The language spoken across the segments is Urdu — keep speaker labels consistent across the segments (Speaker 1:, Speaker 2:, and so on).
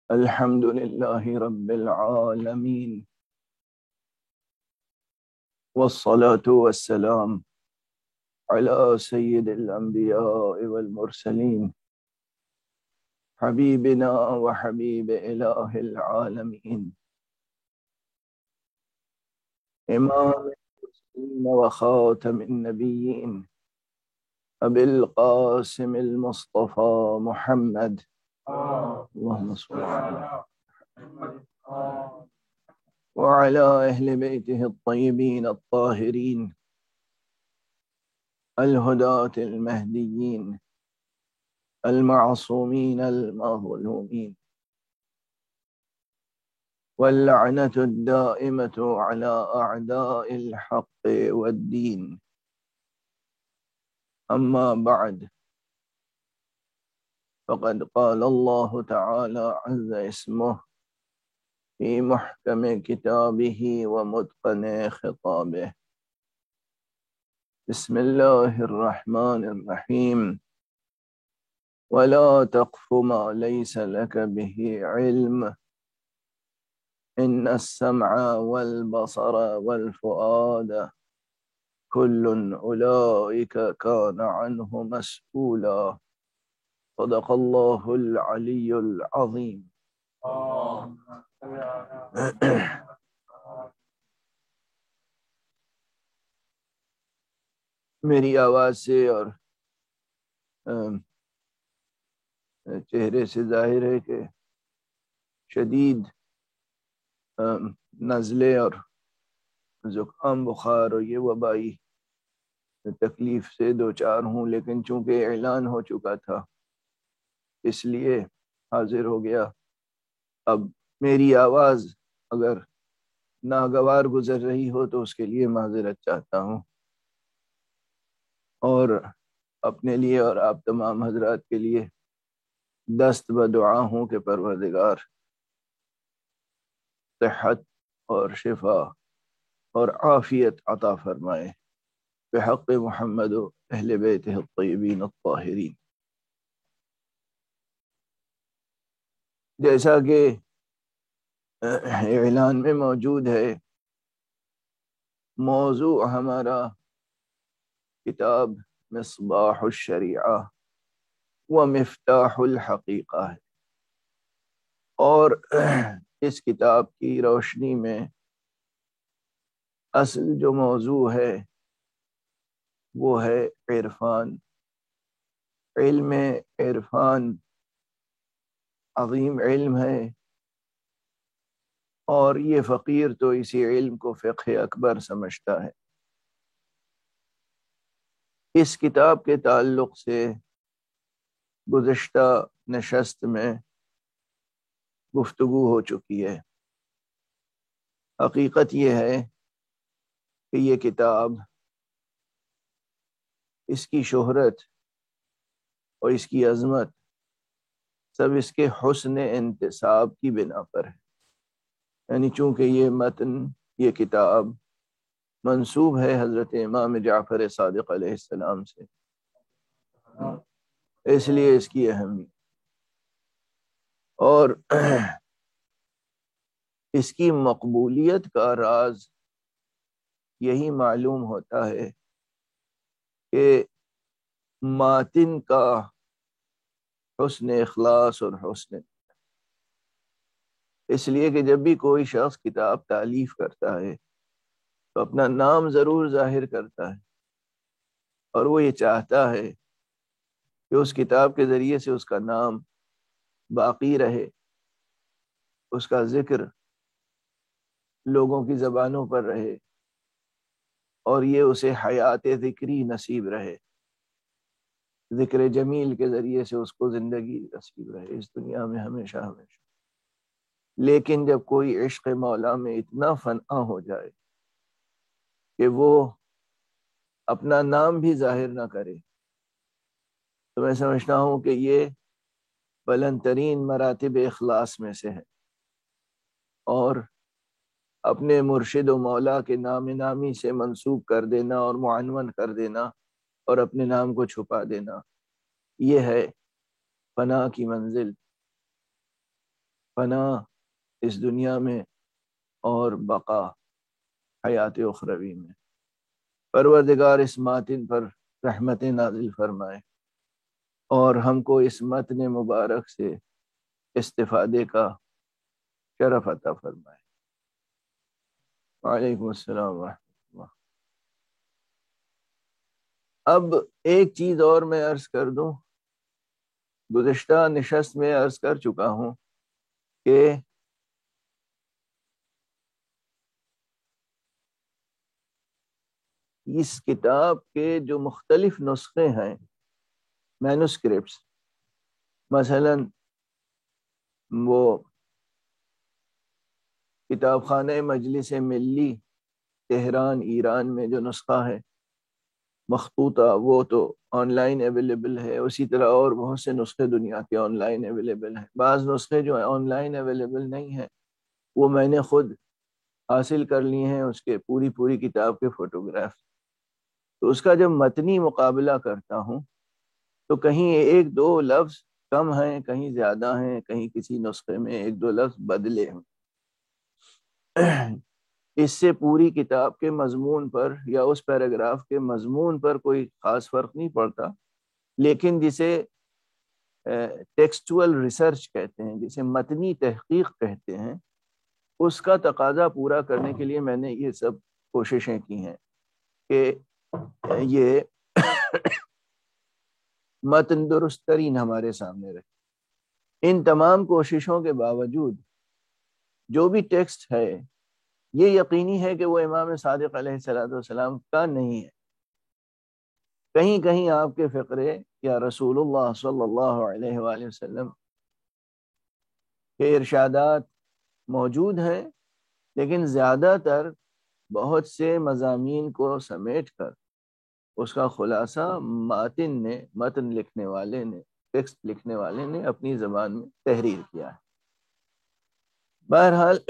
Speaker 1: الحمد لله رب العالمين، والصلاة والسلام على سيد الأنبياء والمرسلين، حبيبنا وحبيب إله العالمين، إمام المرسلين وخاتم النبيين، أبي القاسم المصطفى محمد، اللهم صل على محمد وعلى أهل بيته الطيبين الطاهرين الهداة المهديين المعصومين المظلومين، واللعنة الدائمة على أعداء الحق والدين. أما بعد، فقد قال الله تعالى عز اسمه في محكم كتابه ومتقن خطابه: بسم الله الرحمن الرحيم، ولا تقف ما ليس لك به علم، إن السمع والبصر والفؤاد كل أولئك كان عنه مسؤولا. صدق الله العلي العظيم. میری آواز سے اور چہرے سے ظاہر ہے کہ شدید نزلے اور زکام بخار اور یہ وبائی تکلیف سے دو چار ہوں، لیکن چونکہ اعلان ہو چکا تھا اس لیے حاضر ہو گیا۔ اب میری آواز اگر ناگوار گزر رہی ہو تو اس کے لیے معذرت چاہتا ہوں، اور اپنے لیے اور آپ تمام حضرات کے لیے دست بدعا ہوں کہ پروردگار صحت اور شفا اور عافیت عطا فرمائے بحق محمد و اہل بیتہ الطیبین الطاہرین۔ جیسا کہ اعلان میں موجود ہے، موضوع ہمارا کتاب مصباح الشریعہ و مفتاح الحقیقہ ہے، اور اس کتاب کی روشنی میں اصل جو موضوع ہے وہ ہے عرفان۔ علم عرفان عظیم علم ہے، اور یہ فقیر تو اسی علم کو فقہ اکبر سمجھتا ہے۔ اس کتاب کے تعلق سے گزشتہ نشست میں گفتگو ہو چکی ہے۔ حقیقت یہ ہے کہ یہ کتاب، اس کی شہرت اور اس کی عظمت سب اس کے حسن انتساب کی بنا پر ہے، یعنی چونکہ یہ متن، یہ کتاب منسوب ہے حضرت امام جعفر صادق علیہ السلام سے، اس لیے اس کی اہمیت، اور اس کی مقبولیت کا راز یہی معلوم ہوتا ہے کہ ماتن کا حسن اخلاص اور حسن، اس لیے کہ جب بھی کوئی شخص کتاب تالیف کرتا ہے تو اپنا نام ضرور ظاہر کرتا ہے، اور وہ یہ چاہتا ہے کہ اس کتاب کے ذریعے سے اس کا نام باقی رہے، اس کا ذکر لوگوں کی زبانوں پر رہے، اور یہ اسے حیات ذکری نصیب رہے، ذکر جمیل کے ذریعے سے اس کو زندگی نصیب رہے اس دنیا میں ہمیشہ ہمیشہ۔ لیکن جب کوئی عشق مولا میں اتنا فنا ہو جائے کہ وہ اپنا نام بھی ظاہر نہ کرے، تو میں سمجھتا ہوں کہ یہ بلند ترین مراتب اخلاص میں سے ہے، اور اپنے مرشد و مولا کے نام نامی سے منسوب کر دینا اور معنون کر دینا اور اپنے نام کو چھپا دینا، یہ ہے فنا کی منزل۔ فنا اس دنیا میں اور بقا حیات اخروی میں۔ پروردگار اس ماتن پر رحمت نازل فرمائے اور ہم کو اس متن مبارک سے استفادے کا شرف عطا فرمائے۔ وعلیکم السلام ورحمۃ اللہ۔ اب ایک چیز اور میں عرض کر دوں، گزشتہ نشست میں عرض کر چکا ہوں کہ اس کتاب کے جو مختلف نسخے ہیں، مینوسکرپٹس، مثلا وہ کتاب خانہ مجلس ملی تہران ایران میں جو نسخہ ہے مخطوطہ، وہ تو آن لائن اویلیبل ہے، اسی طرح اور بہت سے نسخے دنیا کے آن لائن اویلیبل ہیں۔ بعض نسخے جو آن لائن اویلیبل نہیں ہیں وہ میں نے خود حاصل کر لیے ہیں، اس کے پوری کتاب کے فوٹوگراف۔ تو اس کا جب متنی مقابلہ کرتا ہوں تو کہیں ایک دو لفظ کم ہیں، کہیں زیادہ ہیں، کہیں کسی نسخے میں ایک دو لفظ بدلے ہیں۔ اس سے پوری کتاب کے مضمون پر یا اس پیراگراف کے مضمون پر کوئی خاص فرق نہیں پڑتا، لیکن جسے ٹیکسچول ریسرچ کہتے ہیں، جسے متنی تحقیق کہتے ہیں، اس کا تقاضا پورا کرنے کے لیے میں نے یہ سب کوششیں کی ہیں کہ یہ متن درست ترین ہمارے سامنے رہے۔ ان تمام کوششوں کے باوجود جو بھی ٹیکسٹ ہے یہ یقینی ہے کہ وہ امام صادق علیہ السلام کا نہیں ہے۔ کہیں کہیں آپ کے فقرے یا رسول اللہ صلی اللہ علیہ وآلہ وسلم کے ارشادات موجود ہیں، لیکن زیادہ تر بہت سے مضامین کو سمیٹ کر اس کا خلاصہ متن لکھنے والے نے، ٹیکسٹ لکھنے والے نے اپنی زبان میں تحریر کیا ہے۔ بہرحال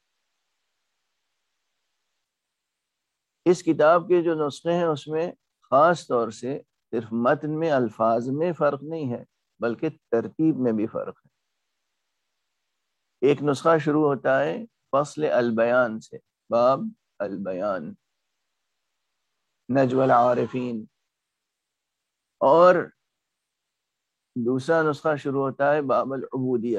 Speaker 1: اس کتاب کے جو نسخے ہیں اس میں خاص طور سے صرف متن میں الفاظ میں فرق نہیں ہے بلکہ ترتیب میں بھی فرق ہے۔ ایک نسخہ شروع ہوتا ہے فصل البیان سے، باب البیان، نجو العارفین، اور دوسرا نسخہ شروع ہوتا ہے باب العبودیہ۔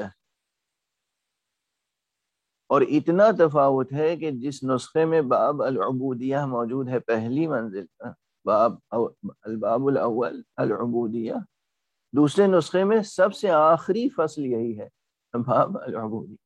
Speaker 1: اور اتنا تفاوت ہے کہ جس نسخے میں باب العبودیہ موجود ہے پہلی منزل کا، الباب الاول العبودیہ، دوسرے نسخے میں سب سے آخری فصل یہی ہے، باب العبودیہ،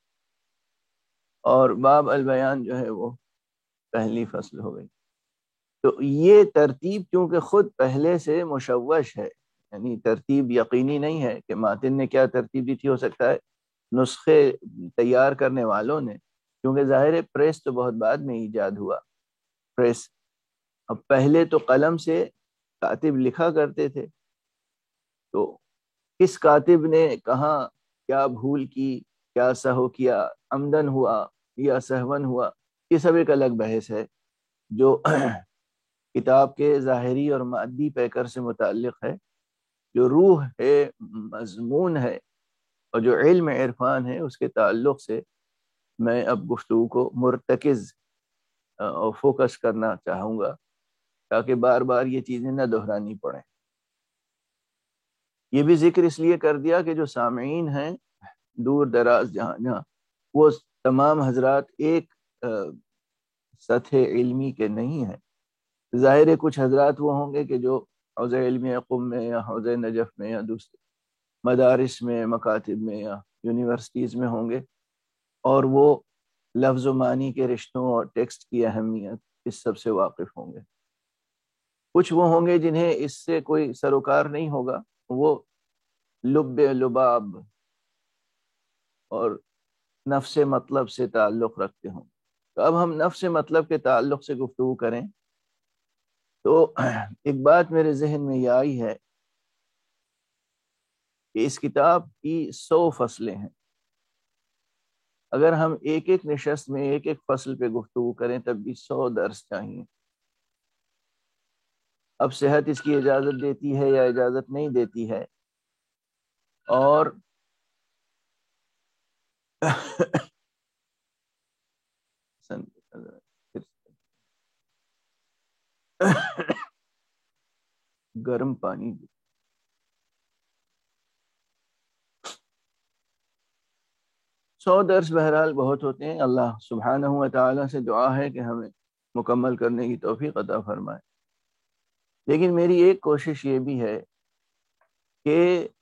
Speaker 1: اور باب البیان جو ہے وہ پہلی فصل ہو گئی۔ تو یہ ترتیب چونکہ خود پہلے سے مشوش ہے، یعنی ترتیب یقینی نہیں ہے کہ ماتن نے کیا ترتیب دی تھی، ہو سکتا ہے نسخے تیار کرنے والوں نے، کیونکہ ظاہر ہے پریس تو بہت بعد میں ایجاد ہوا، پریس اب پہلے تو قلم سے کاتب لکھا کرتے تھے، تو کس کاتب نے کہاں کیا بھول کی، کیا سہو کیا، عمدن ہوا یا سہون ہوا، یہ سب ایک الگ بحث ہے جو کتاب کے ظاہری اور مادی پیکر سے متعلق ہے۔ جو روح ہے، مضمون ہے، اور جو علم عرفان ہے، اس کے تعلق سے میں اب گفتگو کو مرتکز اور فوکس کرنا چاہوں گا تاکہ بار بار یہ چیزیں نہ دہرانی پڑیں۔ یہ بھی ذکر اس لیے کر دیا کہ جو سامعین ہیں دور دراز جہاں وہ تمام حضرات ایک سطح علمی کے نہیں ہیں۔ ظاہر ہے کچھ حضرات وہ ہوں گے کہ جو حوزہ علمی قم میں یا حوزہ نجف میں یا دوسرے مدارس میں، مکاتب میں یا یونیورسٹیز میں ہوں گے، اور وہ لفظ و معنی کے رشتوں اور ٹیکسٹ کی اہمیت اس سب سے واقف ہوں گے۔ کچھ وہ ہوں گے جنہیں اس سے کوئی سروکار نہیں ہوگا، وہ لب لباب اور نفس مطلب سے تعلق رکھتے ہوں۔ تو اب ہم نفس مطلب کے تعلق سے گفتگو کریں تو ایک بات میرے ذہن میں یہ آئی ہے کہ اس کتاب کی 100 فصلیں ہیں۔ اگر ہم ایک ایک نشست میں ایک ایک فصل پہ گفتگو کریں تب بھی 100 درس چاہیے۔ اب صحت اس کی اجازت دیتی ہے یا اجازت نہیں دیتی ہے، اور گرم پانی 100 درس بہرحال بہت ہوتے ہیں. اللہ سبحانہ و تعالیٰ سے دعا ہے کہ ہمیں مکمل کرنے کی توفیق عطا فرمائے. لیکن میری ایک کوشش یہ بھی ہے کہ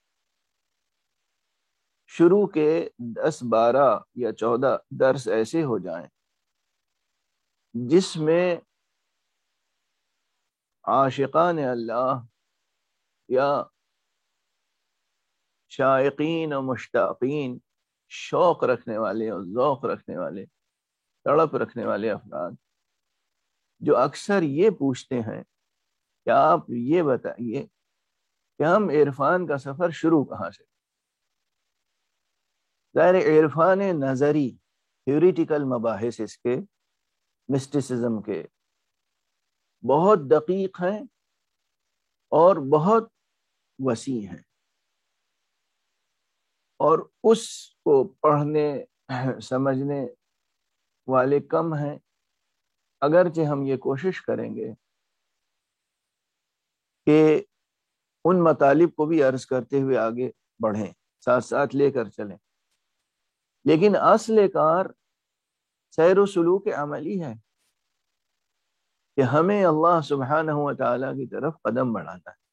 Speaker 1: شروع کے 10 12 یا 14 درس ایسے ہو جائیں جس میں عاشقان اللہ یا شائقین و مشتاقین، شوق رکھنے والے اور ذوق رکھنے والے، تڑپ رکھنے والے افراد جو اکثر یہ پوچھتے ہیں کہ آپ یہ بتائیے کہ ہم عرفان کا سفر شروع کہاں سے. ظاہر عرفان نظری، تھیوریٹیکل مباحث اس کے، مسٹسزم کے بہت دقیق ہیں اور بہت وسیع ہیں، اور اس کو پڑھنے سمجھنے والے کم ہیں. اگرچہ ہم یہ کوشش کریں گے کہ ان مطالب کو بھی عرض کرتے ہوئے آگے بڑھیں، ساتھ ساتھ لے کر چلیں، لیکن اصل کار سیر و سلوک عملی ہے کہ ہمیں اللہ سبحانہ و تعالیٰ کی طرف قدم بڑھانا ہے.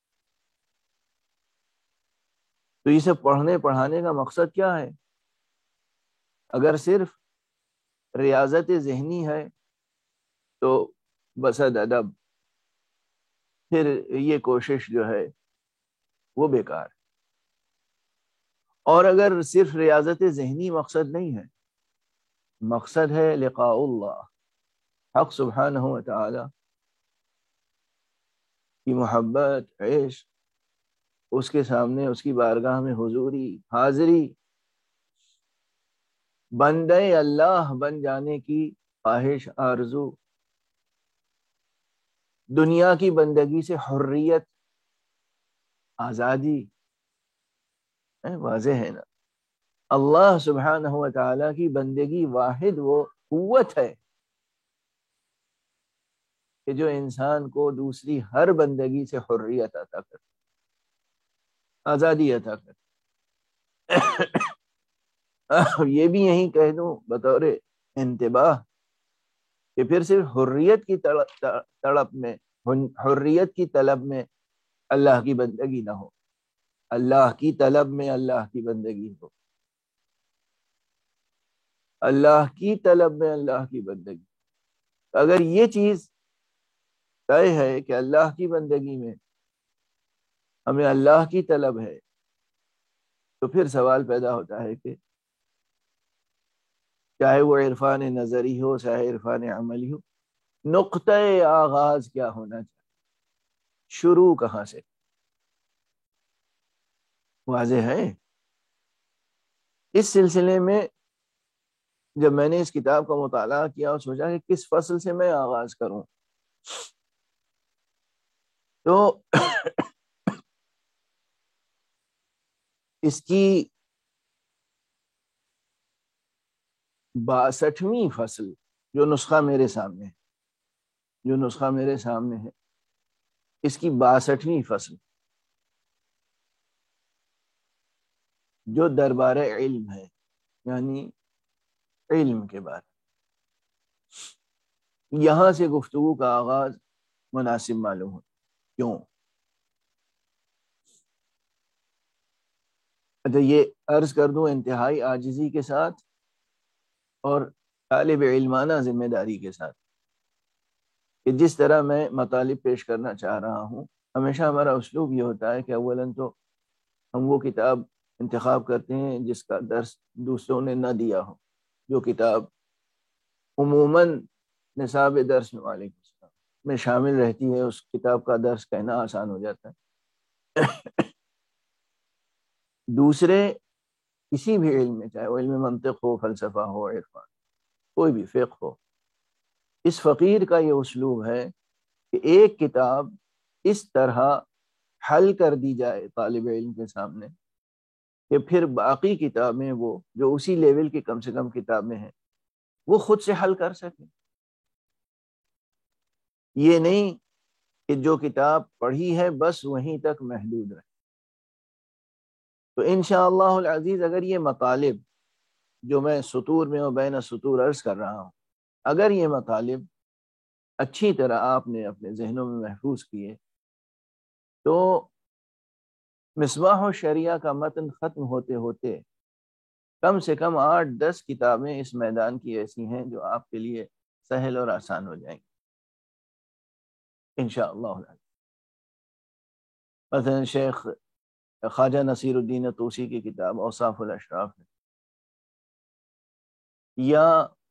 Speaker 1: تو اسے پڑھنے پڑھانے کا مقصد کیا ہے؟ اگر صرف ریاضت ذہنی ہے تو بسد ادب، پھر یہ کوشش جو ہے وہ بیکار ہے. اور اگر صرف ریاضت ذہنی مقصد نہیں ہے، مقصد ہے لقاء اللہ، حق سبحانہ و تعالی کی محبت، عشق، اس کے سامنے اس کی بارگاہ میں حضوری، حاضری، بندے اللہ بن جانے کی خواہش، آرزو، دنیا کی بندگی سے حریت، آزادی. واضح ہے نا؟ اللہ سبحانہ و تعالیٰ کی بندگی واحد وہ قوت ہے کہ جو انسان کو دوسری ہر بندگی سے حریت عطا کرتی، آزادی عطا کرتی. یہ بھی یہیں کہہ دوں بطور انتباہ کہ پھر صرف حریت کی تڑپ میں، حریت کی طلب میں اللہ کی بندگی نہ ہو، اللہ کی طلب میں اللہ کی بندگی ہو، اللہ کی طلب میں اللہ کی بندگی. اگر یہ چیز طے ہے کہ اللہ کی بندگی میں ہمیں اللہ کی طلب ہے، تو پھر سوال پیدا ہوتا ہے کہ چاہے وہ عرفان نظری ہو چاہے عرفان عملی ہو، نقطۂ آغاز کیا ہونا چاہیے، شروع کہاں سے؟ واضح ہے؟ اس سلسلے میں جب میں نے اس کتاب کا مطالعہ کیا اور سوچا کہ کس فصل سے میں آغاز کروں، تو اس کی 62ویں فصل جو نسخہ میرے سامنے ہے، اس کی 62ویں فصل جو دربار علم ہے، یعنی علم کے بارے، یہاں سے گفتگو کا آغاز مناسب معلوم ہو. کیوں؟ اچھا، یہ عرض کر دوں انتہائی عاجزی کے ساتھ اور طالب علمانہ ذمہ داری کے ساتھ کہ جس طرح میں مطالب پیش کرنا چاہ رہا ہوں، ہمیشہ ہمارا اسلوب یہ ہوتا ہے کہ اولاً تو ہم وہ کتاب انتخاب کرتے ہیں جس کا درس دوسروں نے نہ دیا ہو، جو کتاب عموماً نصاب درس وعلیکم السلام میں شامل رہتی ہے، اس کتاب کا درس کہنا آسان ہو جاتا ہے. دوسرے کسی بھی علم میں، چاہے وہ علم منطق ہو، فلسفہ ہو، عرفان، کوئی بھی فقہ ہو، اس فقیر کا یہ اسلوب ہے کہ ایک کتاب اس طرح حل کر دی جائے طالب علم کے سامنے کہ پھر باقی کتابیں وہ جو اسی لیول کی کم سے کم کتابیں ہیں وہ خود سے حل کر سکیں. یہ نہیں کہ جو کتاب پڑھی ہے بس وہیں تک محدود رہے. تو انشاءاللہ العزیز اگر یہ مطالب جو میں سطور میں و بین سطور عرض کر رہا ہوں، اگر یہ مطالب اچھی طرح آپ نے اپنے ذہنوں میں محفوظ کیے تو مصباح الشریعہ کا متن ختم ہوتے ہوتے کم سے کم 8-10 کتابیں اس میدان کی ایسی ہیں جو آپ کے لیے سہل اور آسان ہو جائیں گی انشاءاللہ. مثلا شیخ خواجہ نصیر الدین طوسی کی کتاب اوصاف الاشراف ہے، یا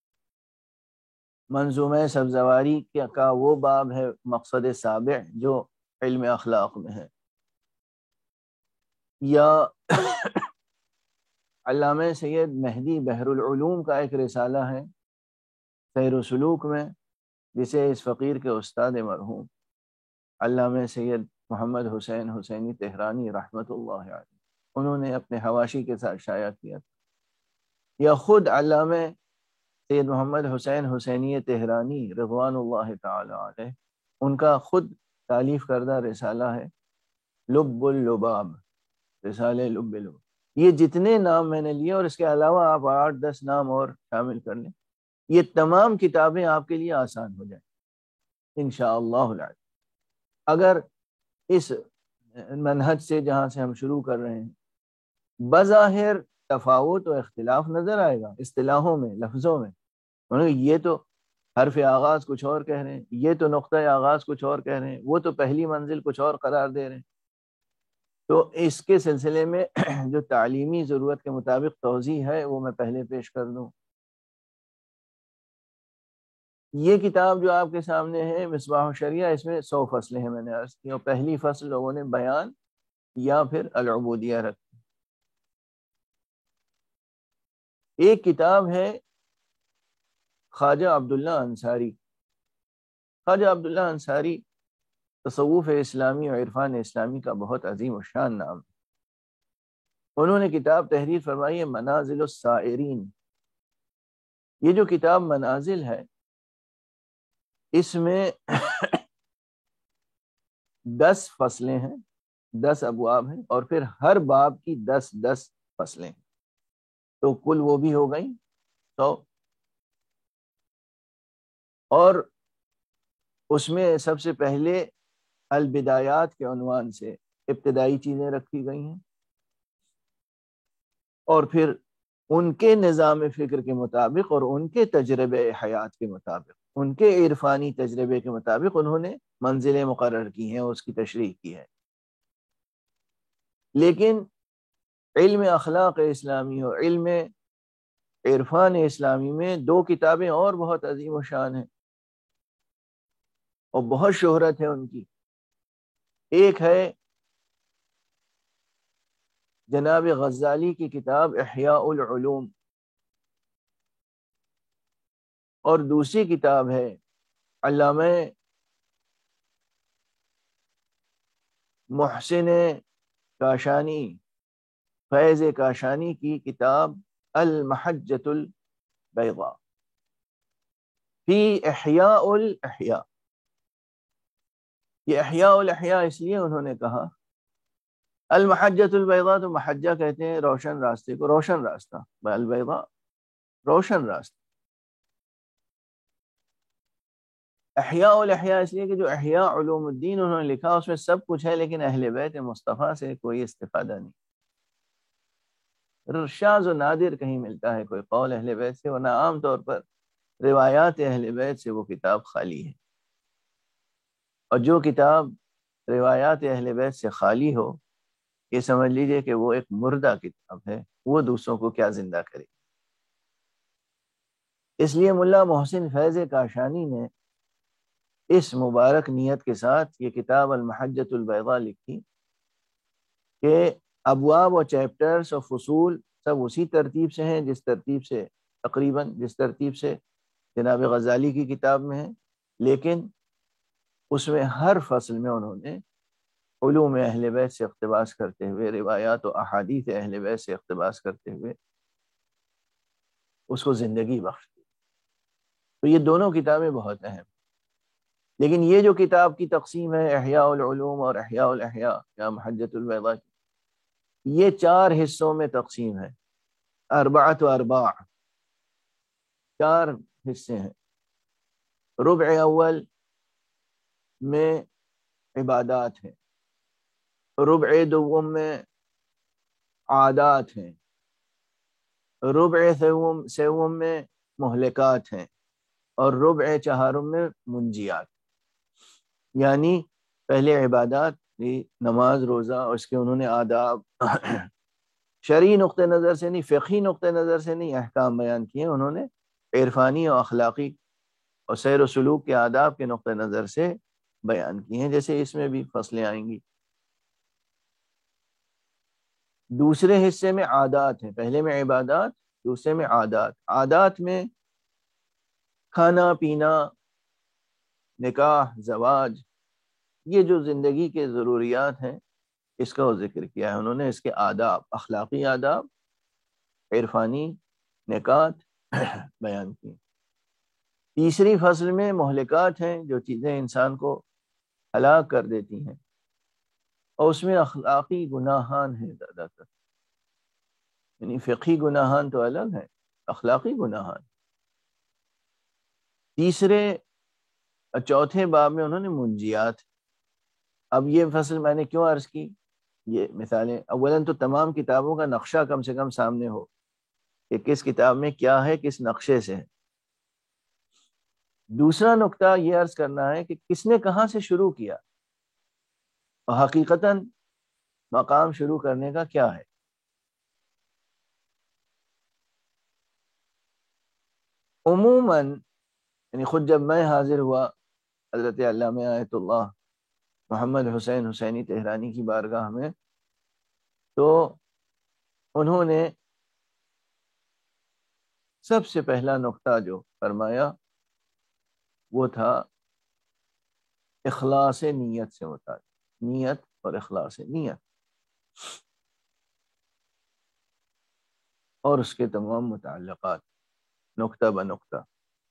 Speaker 1: منظومہ سبزواری کا وہ باب ہے مقصد سابع جو علم اخلاق میں ہے، یا علامہ سید مہدی بحر العلوم کا ایک رسالہ ہے سیر و سلوک میں، جسے اس فقیر کے استاد مرحوم علامہ سید محمد حسین حسینی تہرانی رحمۃ اللہ علیہ انہوں نے اپنے حواشی کے ساتھ شائع کیا تھا، یا خود علامہ سید محمد حسین حسینی تہرانی رضوان اللہ تعالی علیہ ان کا خود تالیف کردہ رسالہ ہے لب اللباب، رسالہ لب اللباب. یہ جتنے نام میں نے لیے اور اس کے علاوہ آپ 8-10 نام اور شامل کر لیں، یہ تمام کتابیں آپ کے لیے آسان ہو جائیں انشاءاللہ العزیز. اگر اس منہج سے جہاں سے ہم شروع کر رہے ہیں بظاہر تفاوت و اختلاف نظر آئے گا اصطلاحوں میں، لفظوں میں، یہ تو حرف آغاز کچھ اور کہہ رہے ہیں، یہ تو نقطہ آغاز کچھ اور کہہ رہے ہیں، وہ تو پہلی منزل کچھ اور قرار دے رہے ہیں. تو اس کے سلسلے میں جو تعلیمی ضرورت کے مطابق توضیح ہے وہ میں پہلے پیش کر دوں. یہ کتاب جو آپ کے سامنے ہے مصباح الشریعہ، اس میں 100 فصلیں ہیں میں نے عرض کی، اور پہلی فصل لوگوں نے بیان یا پھر العبودیہ رکھی. ایک کتاب ہے خواجہ عبداللہ انصاری. خواجہ عبداللہ انصاری تصوف اسلامی اور عرفان اسلامی کا بہت عظیم الشان نام ہے. انہوں نے کتاب تحریر فرمائی ہے منازل السائرین. یہ جو کتاب منازل ہے اس میں 10 فصلیں ہیں، 10 ابواب ہیں، اور پھر ہر باب کی 10 فصلیں ہیں، تو کل وہ بھی ہو گئیں 100. اور اس میں سب سے پہلے البدایات کے عنوان سے ابتدائی چیزیں رکھی گئی ہیں، اور پھر ان کے نظام فکر کے مطابق اور ان کے تجربے حیات کے مطابق، ان کے عرفانی تجربے کے مطابق انہوں نے منزلیں مقرر کی ہیں اور اس کی تشریح کی ہے. لیکن علم اخلاق اسلامی اور علم عرفان اسلامی میں 2 کتابیں اور بہت عظیم و شان ہیں اور بہت شہرت ہے ان کی. ایک ہے جناب غزالی کی کتاب احیاء العلوم، اور دوسری کتاب ہے علامہ محسن کاشانی فیض کاشانی کی کتاب المحجۃ البیضاء فی احیاء الاحیاء. یہ احیاء الاحیاء اس لیے انہوں نے کہا، المحجۃ البیضاء تو محجہ کہتے ہیں روشن راستے کو، روشن راستہ، البیضاء روشن راستہ. احیاء الاحیاء اس لیے کہ جو احیاء علوم الدین انہوں نے لکھا اس میں سب کچھ ہے لیکن اہل بیت مصطفیٰ سے کوئی استفادہ نہیں. شاذ و نادر کہیں ملتا ہے کوئی قول اہل بیت سے، ورنہ عام طور پر روایات اہل بیت سے وہ کتاب خالی ہے. اور جو کتاب روایات اہل بیت سے خالی ہو یہ سمجھ لیجئے کہ وہ ایک مردہ کتاب ہے، وہ دوسروں کو کیا زندہ کرے. اس لیے ملا محسن فیض کاشانی نے اس مبارک نیت کے ساتھ یہ کتاب المحجۃ البیضاء لکھی کہ ابواب و چیپٹرز اور فصول سب اسی ترتیب سے ہیں جس ترتیب سے تقریباً جس ترتیب سے جناب غزالی کی کتاب میں ہے، لیکن اس میں ہر فصل میں انہوں نے علوم اہل بیت سے اقتباس کرتے ہوئے، روایات و احادیث اہل بیت سے اقتباس کرتے ہوئے اس کو زندگی بخش دی۔ تو یہ دونوں کتابیں بہت اہم، لیکن یہ جو کتاب کی تقسیم ہے احیاء العلوم اور احیاء الاحیاء یا محجۃ البیضاء کی، یہ 4 حصوں میں تقسیم ہے، اربعۃ و ارباع، 4 حصے ہیں۔ ربع اول میں عبادات ہیں، ربع دوم میں عادات ہیں، ربع سوم میں مہلکات ہیں، اور ربع چہارم میں منجیات۔ یعنی پہلے عبادات کی نماز روزہ، اور اس کے انہوں نے آداب شرعی نقطہ نظر سے نہیں، فقہی نقطہ نظر سے نہیں احکام بیان کیے، انہوں نے عرفانی اور اخلاقی اور سیر و سلوک کے آداب کے نقطہ نظر سے بیان کیے ہیں، جیسے اس میں بھی فصلیں آئیں گی۔ دوسرے حصے میں عادات ہیں، پہلے میں عبادات، دوسرے میں عادات۔ عادات میں کھانا پینا، نکاح، زواج، یہ جو زندگی کے ضروریات ہیں اس کا وہ ذکر کیا ہے انہوں نے، اس کے آداب، اخلاقی آداب، عرفانی نکات بیان کی۔ تیسری فصل میں مہلکات ہیں، جو چیزیں انسان کو ہلاک کر دیتی ہیں، اور اس میں اخلاقی گناہان ہیں زیادہ تر، یعنی فقہی گناہان تو الگ ہیں، اخلاقی گناہان۔ چوتھے باب میں انہوں نے منجیات۔ اب یہ فصل میں نے کیوں عرض کی، یہ مثالیں اولاً تو تمام کتابوں کا نقشہ کم سے کم سامنے ہو کہ کس کتاب میں کیا ہے، کس نقشے سے ہے۔ دوسرا نقطہ یہ عرض کرنا ہے کہ کس نے کہاں سے شروع کیا، اور حقیقتاً مقام شروع کرنے کا کیا ہے۔ عموماً یعنی خود جب میں حاضر ہوا حضرت علامہ آیت اللہ محمد حسین حسینی تہرانی کی بارگاہ میں، تو انہوں نے سب سے پہلا نقطہ جو فرمایا وہ تھا اخلاص نیت سے متعلق، نیت اور اخلاص نیت، اور اس کے تمام متعلقات نقطہ بنقطہ۔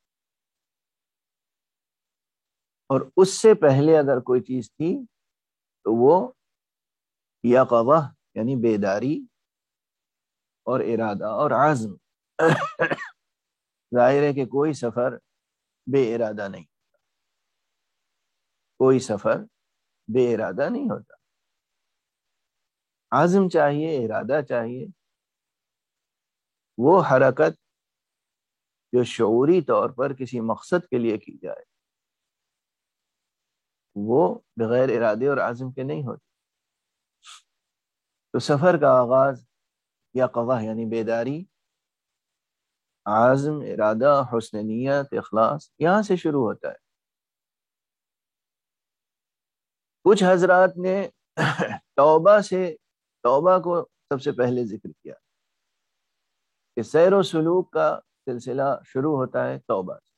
Speaker 1: اور اس سے پہلے اگر کوئی چیز تھی تو وہ یقظہ یعنی بیداری اور ارادہ اور عزم۔ ظاہر ہے کہ کوئی سفر بے ارادہ نہیں، کوئی سفر بے ارادہ نہیں ہوتا، عزم چاہیے، ارادہ چاہیے، وہ حرکت جو شعوری طور پر کسی مقصد کے لیے کی جائے وہ بغیر ارادے اور عزم کے نہیں ہوتی۔ تو سفر کا آغاز یقظہ یعنی بیداری، عزم، ارادہ، حسن نیت، اخلاص، یہاں سے شروع ہوتا ہے۔ کچھ حضرات نے توبہ کو سب سے پہلے ذکر کیا کہ سیر و سلوک کا سلسلہ شروع ہوتا ہے توبہ سے۔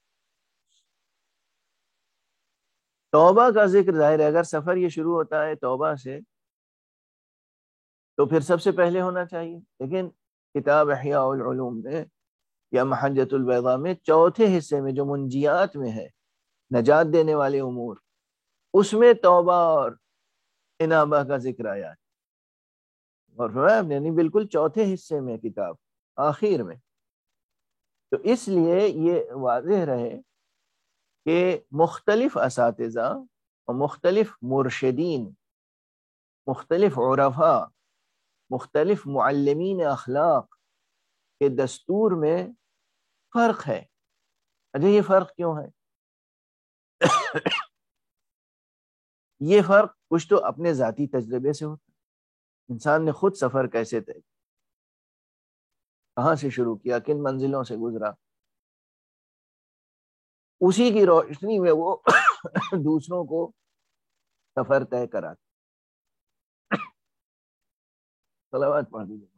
Speaker 1: توبہ کا ذکر ظاہر ہے اگر سفر یہ شروع ہوتا ہے توبہ سے تو پھر سب سے پہلے ہونا چاہیے، لیکن کتاب احیاء العلوم میں یا محجۃ البیضاء میں چوتھے حصے میں جو منجیات میں ہے، نجات دینے والے امور، اس میں توبہ اور انابہ کا ذکر آیا ہے، اور یعنی بالکل چوتھے حصے میں کتاب آخر میں۔ تو اس لیے یہ واضح رہے کہ مختلف اساتذہ اور مختلف مرشدین، مختلف عرفاء، مختلف معلمین اخلاق کے دستور میں فرق ہے۔ اچھا یہ فرق کیوں ہے؟ یہ فرق کچھ تو اپنے ذاتی تجربے سے ہوتا ہے، انسان نے خود سفر کیسے طے، کہاں سے شروع کیا، کن منزلوں سے گزرا، اسی کی روشنی میں وہ دوسروں کو سفر طے کراتا۔ صلوات پڑھ دیجیے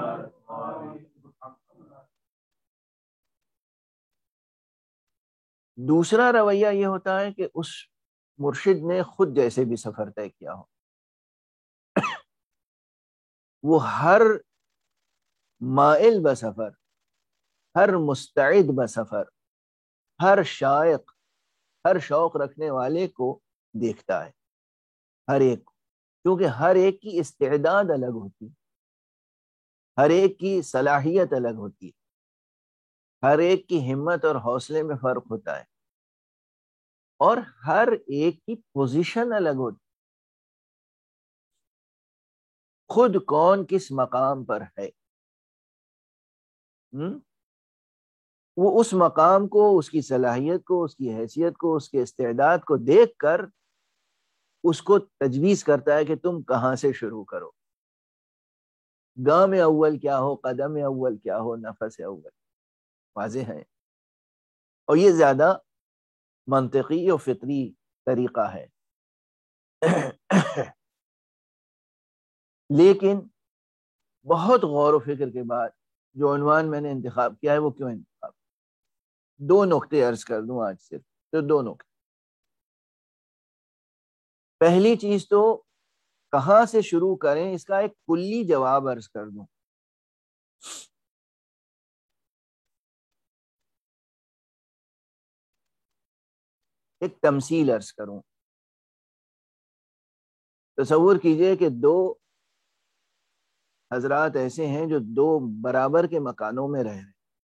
Speaker 1: محمد۔ دوسرا رویہ یہ ہوتا ہے کہ اس مرشد نے خود جیسے بھی سفر طے کیا ہو، وہ ہر مائل بسفر، ہر مستعد بسفر، ہر شائق، ہر شوق رکھنے والے کو دیکھتا ہے، ہر ایک کو، کیونکہ ہر ایک کی استعداد الگ ہوتی ہے، ہر ایک کی صلاحیت الگ ہوتی ہے، ہر ایک کی ہمت اور حوصلے میں فرق ہوتا ہے، اور ہر ایک کی پوزیشن الگ ہوتی ہے، خود کون کس مقام پر ہے، وہ اس مقام کو، اس کی صلاحیت کو، اس کی حیثیت کو، اس کے استعداد کو دیکھ کر اس کو تجویز کرتا ہے کہ تم کہاں سے شروع کرو، گام اول کیا ہو، قدم اول کیا ہو، نفس اول واضح ہے، اور یہ زیادہ منطقی اور فطری طریقہ ہے۔ لیکن بہت غور و فکر کے بعد جو عنوان میں نے انتخاب کیا ہے، وہ کیوں انتخاب، دو نقطے عرض کر دوں آج، صرف تو دو نقطے۔ پہلی چیز تو کہاں سے شروع کریں، اس کا ایک کلی جواب عرض کر دوں۔ ایک تمثیل عرض کروں۔ تصور کیجئے کہ دو حضرات ایسے ہیں جو دو برابر کے مکانوں میں رہ رہے ہیں،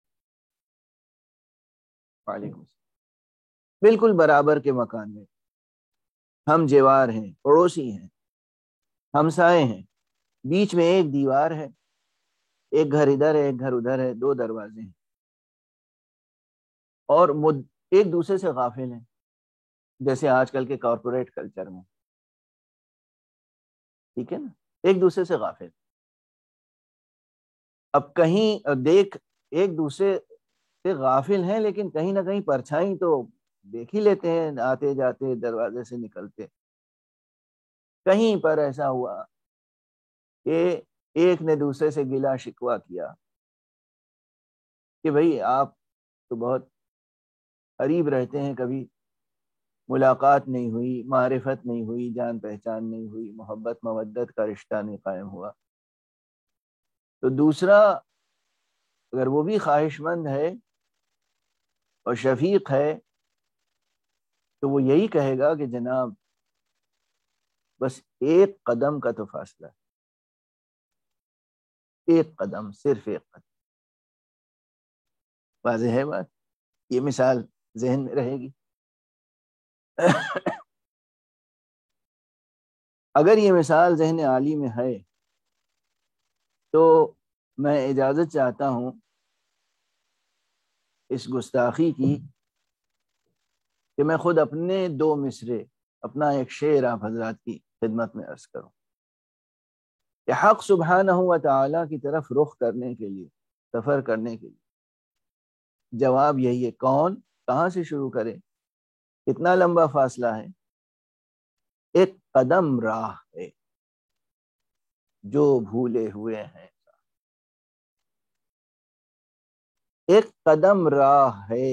Speaker 1: وعلیکم السلام، بالکل برابر کے مکان میں، ہم جوار ہیں، پڑوسی ہیں، ہمسائے ہیں، بیچ میں ایک دیوار ہے، ایک گھر ادھر ہے ایک گھر ادھر ہے، دو دروازے ہیں، اور ایک دوسرے سے غافل ہیں، جیسے آج کل کے کارپوریٹ کلچر میں، ٹھیک ہے نا، ایک دوسرے سے غافل۔ اب کہیں دیکھ، ایک دوسرے سے غافل ہیں، لیکن کہیں نہ کہیں پرچھائی تو دیکھ ہی لیتے ہیں، آتے جاتے دروازے سے نکلتے۔ کہیں پر ایسا ہوا کہ ایک نے دوسرے سے گلا شکوہ کیا کہ بھئی آپ تو بہت قریب رہتے ہیں، کبھی ملاقات نہیں ہوئی، معرفت نہیں ہوئی، جان پہچان نہیں ہوئی، محبت مودت کا رشتہ نہیں قائم ہوا۔ تو دوسرا اگر وہ بھی خواہش مند ہے اور شفیق ہے تو وہ یہی کہے گا کہ جناب بس ایک قدم کا تو فاصلہ ہے، ایک قدم، صرف ایک قدم۔ واضح ہے بات، یہ مثال ذہن میں رہے گی۔ اگر یہ مثال ذہن عالی میں ہے تو میں اجازت چاہتا ہوں اس گستاخی کی کہ میں خود اپنے دو مصرے، اپنا ایک شعر آپ حضرات کی خدمت میں عرض کروں کہ حق سبحانہ و تعالی کی طرف رخ کرنے کے لیے، سفر کرنے کے لیے جواب یہی ہے، کون کہاں سے شروع کرے، کتنا لمبا فاصلہ ہے، ایک قدم راہ ہے جو بھولے ہوئے ہیں، ایک قدم راہ ہے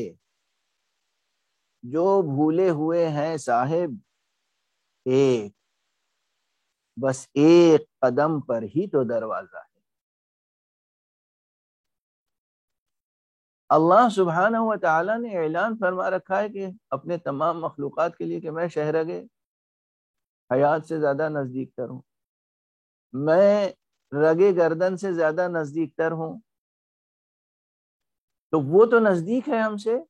Speaker 1: جو بھولے ہوئے ہیں صاحب، ایک، بس ایک قدم پر ہی تو دروازہ ہے۔ اللہ سبحانہ و تعالیٰ نے اعلان فرما رکھا ہے کہ اپنے تمام مخلوقات کے لیے کہ میں شہرگ حیات سے زیادہ نزدیک تر ہوں، میں رگ گردن سے زیادہ نزدیک تر ہوں، تو وہ تو نزدیک ہے ہم سے،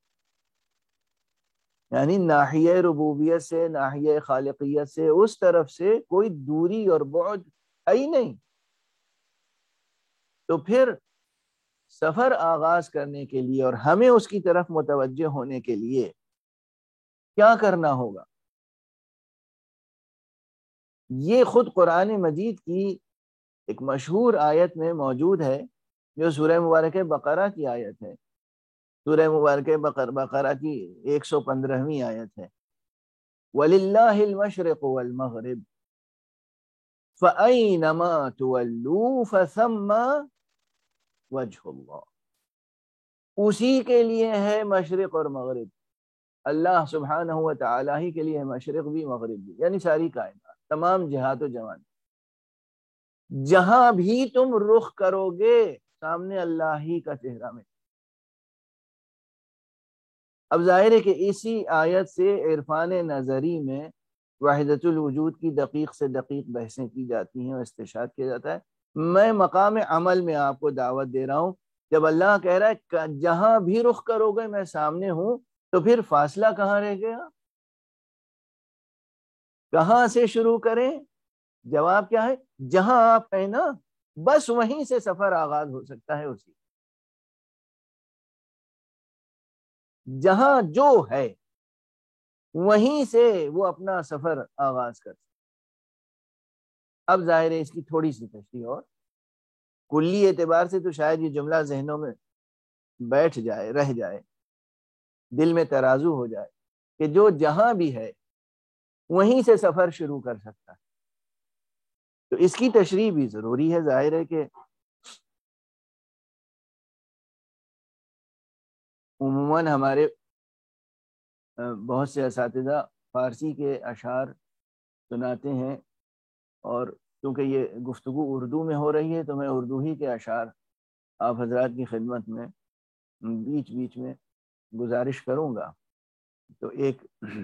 Speaker 1: یعنی ناحیہ ربوبیت سے، ناحیہ خالقیت سے، اس طرف سے کوئی دوری اور بعد ہے ہی نہیں۔ تو پھر سفر آغاز کرنے کے لیے اور ہمیں اس کی طرف متوجہ ہونے کے لیے کیا کرنا ہوگا؟ یہ خود قرآن مجید کی ایک مشہور آیت میں موجود ہے، جو سورہ مبارکہ بقرہ کی آیت ہے، سورہ مبارکہ بقرہ کی 115ویں آیت ہے، وَلِلَّهِ الْمَشْرِقُ وَالْمَغْرِبُ فَأَيْنَمَا تُوَلُّوا فَثَمَّ وَجْهُ اللَّهِ، اسی کے لیے ہے مشرق اور مغرب، اللہ سبحانہ و تعالیٰ ہی کے لیے مشرق بھی مغرب بھی، یعنی ساری کائنات، تمام جہات و جوان، جہاں بھی تم رخ کرو گے سامنے اللہ ہی کا چہرہ میں۔ اب ظاہر ہے کہ اسی آیت سے عرفان نظری میں وحدت الوجود کی دقیق سے دقیق بحثیں کی جاتی ہیں اور استشہاد کیا جاتا ہے۔ میں مقام عمل میں آپ کو دعوت دے رہا ہوں، جب اللہ کہہ رہا ہے کہ جہاں بھی رخ کرو گے میں سامنے ہوں، تو پھر فاصلہ کہاں رہ گیا؟ کہاں سے شروع کریں؟ جواب کیا ہے؟ جہاں آپ ہیں نا، بس وہیں سے سفر آغاز ہو سکتا ہے۔ اسی جہاں جو ہے وہیں سے وہ اپنا سفر آغاز کر سکتا۔ اب ظاہر ہے اس کی تھوڑی سی تشریح، اور کلی اعتبار سے تو شاید یہ جملہ ذہنوں میں بیٹھ جائے، رہ جائے، دل میں ترازو ہو جائے کہ جو جہاں بھی ہے وہیں سے سفر شروع کر سکتا ہے۔ تو اس کی تشریح بھی ضروری ہے۔ ظاہر ہے کہ عموماً ہمارے بہت سے اساتذہ فارسی کے اشعار سناتے ہیں، اور کیونکہ یہ گفتگو اردو میں ہو رہی ہے تو میں اردو ہی کے اشعار آپ حضرات کی خدمت میں بیچ بیچ میں گزارش کروں گا۔ تو ایک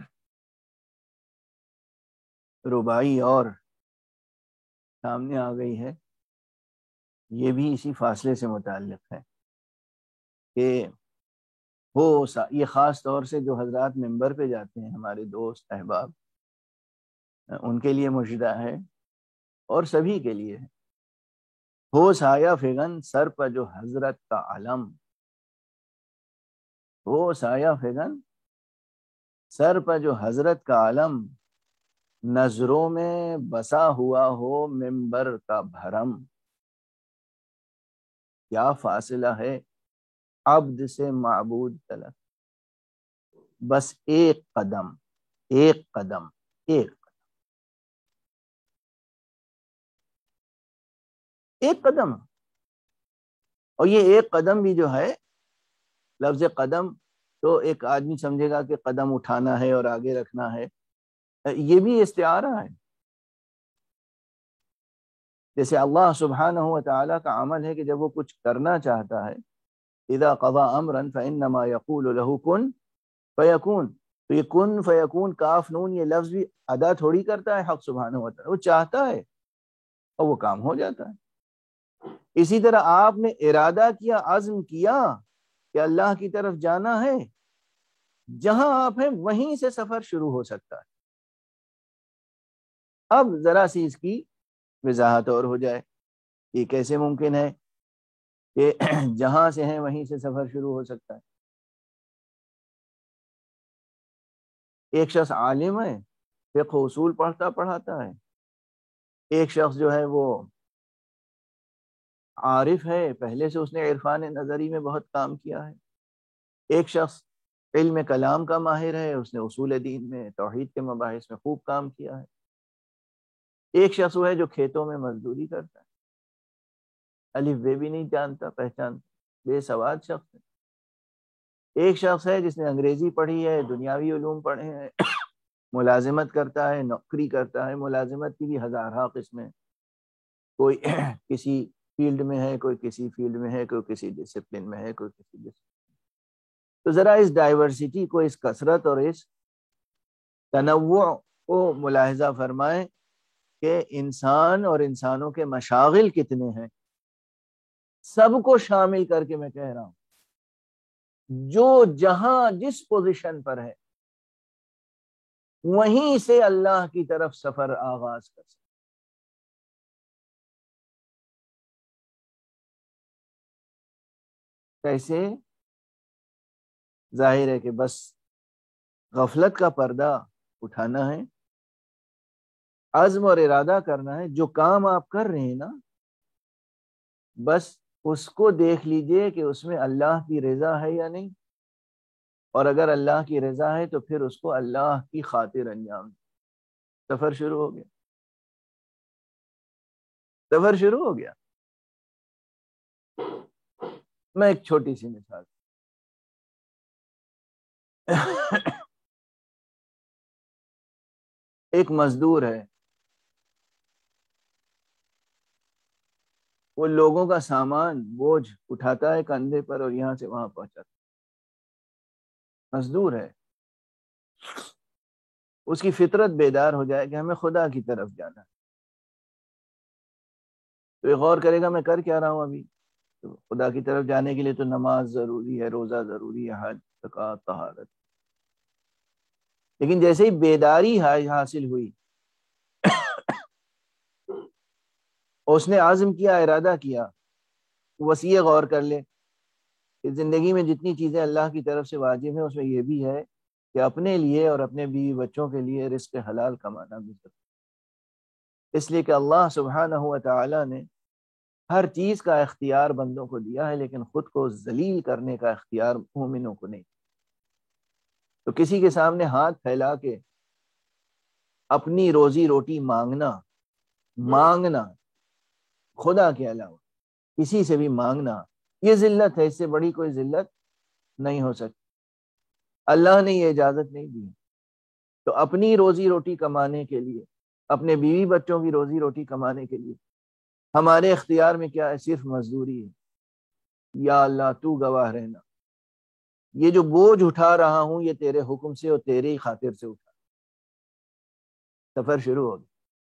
Speaker 1: رباعی اور سامنے آ گئی ہے، یہ بھی اسی فاصلے سے متعلق ہے کہ یہ خاص طور سے جو حضرات ممبر پہ جاتے ہیں، ہمارے دوست احباب، ان کے لیے مجدہ ہے اور سبھی کے لیے ہے۔ ہو سایہ فگن سر پر جو حضرت کا علم، ہو سایہ فگن سر پر جو حضرت کا علم، نظروں میں بسا ہوا ہو ممبر کا بھرم، کیا فاصلہ ہے عبد سے معبود تلک، بس ایک قدم، ایک قدم، ایک قدم۔ اور یہ ایک قدم بھی جو ہے، لفظ قدم تو ایک آدمی سمجھے گا کہ قدم اٹھانا ہے اور آگے رکھنا ہے، یہ بھی استعارہ ہے۔ جیسے اللہ سبحانہ و تعالیٰ کا عمل ہے کہ جب وہ کچھ کرنا چاہتا ہے، اذا قضا امرا فانما يقول له کن فیکون، تو یہ کن فیکون، کاف نون، یہ لفظ بھی ادا تھوڑی کرتا ہے حق سبحانہ و تعالیٰ، وہ چاہتا ہے اور وہ کام ہو جاتا ہے۔ اسی طرح آپ نے ارادہ کیا، عزم کیا کہ اللہ کی طرف جانا ہے، جہاں آپ ہیں وہیں سے سفر شروع ہو سکتا ہے۔ اب ذرا سی اس کی وضاحت اور ہو جائے، یہ کیسے ممکن ہے کہ جہاں سے ہیں وہیں سے سفر شروع ہو سکتا ہے؟ ایک شخص عالم ہے، فقہ اصول پڑھتا پڑھاتا ہے، ایک شخص جو ہے وہ عارف ہے، پہلے سے اس نے عرفان نظری میں بہت کام کیا ہے، ایک شخص علم کلام کا ماہر ہے، اس نے اصول دین میں، توحید کے مباحث میں خوب کام کیا ہے، ایک شخص وہ ہے جو کھیتوں میں مزدوری کرتا ہے، الف بے بھی نہیں جانتا پہچانتا، بے سواد شخص ہے، ایک شخص ہے جس نے انگریزی پڑھی ہے، دنیاوی علوم پڑھے ہیں، ملازمت کرتا ہے، نوکری کرتا ہے، ملازمت کی بھی ہزارہ قسمیں، کوئی کسی فیلڈ میں ہے، کوئی کسی فیلڈ میں ہے، کوئی کسی ڈسپلن میں ہے، کوئی کسی ڈسپلن۔ تو ذرا اس ڈائیورسٹی کو، اس کثرت اور اس تنوع کو ملاحظہ فرمائیں کہ انسان اور انسانوں کے مشاغل کتنے ہیں۔ سب کو شامل کر کے میں کہہ رہا ہوں، جو جہاں جس پوزیشن پر ہے وہیں سے اللہ کی طرف سفر آغاز کر سکتے۔ کیسے؟ ظاہر ہے کہ بس غفلت کا پردہ اٹھانا ہے، عزم اور ارادہ کرنا ہے، جو کام آپ کر رہے ہیں نا، بس اس کو دیکھ لیجئے کہ اس میں اللہ کی رضا ہے یا نہیں، اور اگر اللہ کی رضا ہے تو پھر اس کو اللہ کی خاطر انجام دیں۔ سفر شروع ہو گیا، سفر شروع ہو گیا۔ میں ایک چھوٹی سی مثال ایک مزدور ہے، وہ لوگوں کا سامان بوجھ اٹھاتا ہے کندھے پر اور یہاں سے وہاں پہنچاتا ہے، مزدور ہے، اس کی فطرت بیدار ہو جائے کہ ہمیں خدا کی طرف جانا ہے، تو یہ غور کرے گا میں کر کیا رہا ہوں ابھی، تو خدا کی طرف جانے کے لیے تو نماز ضروری ہے، روزہ ضروری ہے، حج، زکوٰۃ، طہارت، لیکن جیسے ہی بیداری حاصل ہوئی، اس نے عزم کیا، ارادہ کیا، بس یہ غور کر لے کہ زندگی میں جتنی چیزیں اللہ کی طرف سے واجب ہیں اس میں یہ بھی ہے کہ اپنے لیے اور اپنے بیوی بچوں کے لیے رزق حلال کمانا بھی ضروری، اس لیے کہ اللہ سبحانہ و تعالی نے ہر چیز کا اختیار بندوں کو دیا ہے، لیکن خود کو ذلیل کرنے کا اختیار مومنوں کو نہیں۔ تو کسی کے سامنے ہاتھ پھیلا کے اپنی روزی روٹی مانگنا خدا کے علاوہ کسی سے بھی مانگنا، یہ ذلت ہے، اس سے بڑی کوئی ذلت نہیں ہو سکتی، اللہ نے یہ اجازت نہیں دی۔ تو اپنی روزی روٹی کمانے کے لیے، اپنے بیوی بچوں کی روزی روٹی کمانے کے لیے ہمارے اختیار میں کیا ہے؟ صرف مزدوری ہے۔ یا اللہ تو گواہ رہنا، یہ جو بوجھ اٹھا رہا ہوں یہ تیرے حکم سے اور تیرے ہی خاطر سے اٹھا، سفر شروع ہو گیا۔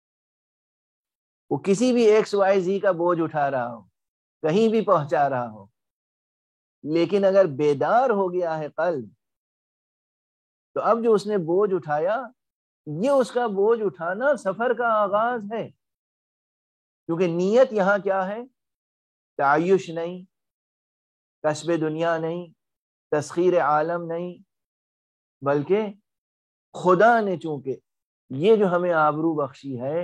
Speaker 1: وہ کسی بھی ایکس وائی زی کا بوجھ اٹھا رہا ہو، کہیں بھی پہنچا رہا ہو، لیکن اگر بیدار ہو گیا ہے قلب، تو اب جو اس نے بوجھ اٹھایا، یہ اس کا بوجھ اٹھانا سفر کا آغاز ہے، کیونکہ نیت یہاں کیا ہے؟ تعیش نہیں، کسب دنیا نہیں، تسخیر عالم نہیں، بلکہ خدا نے چونکہ یہ جو ہمیں آبرو بخشی ہے،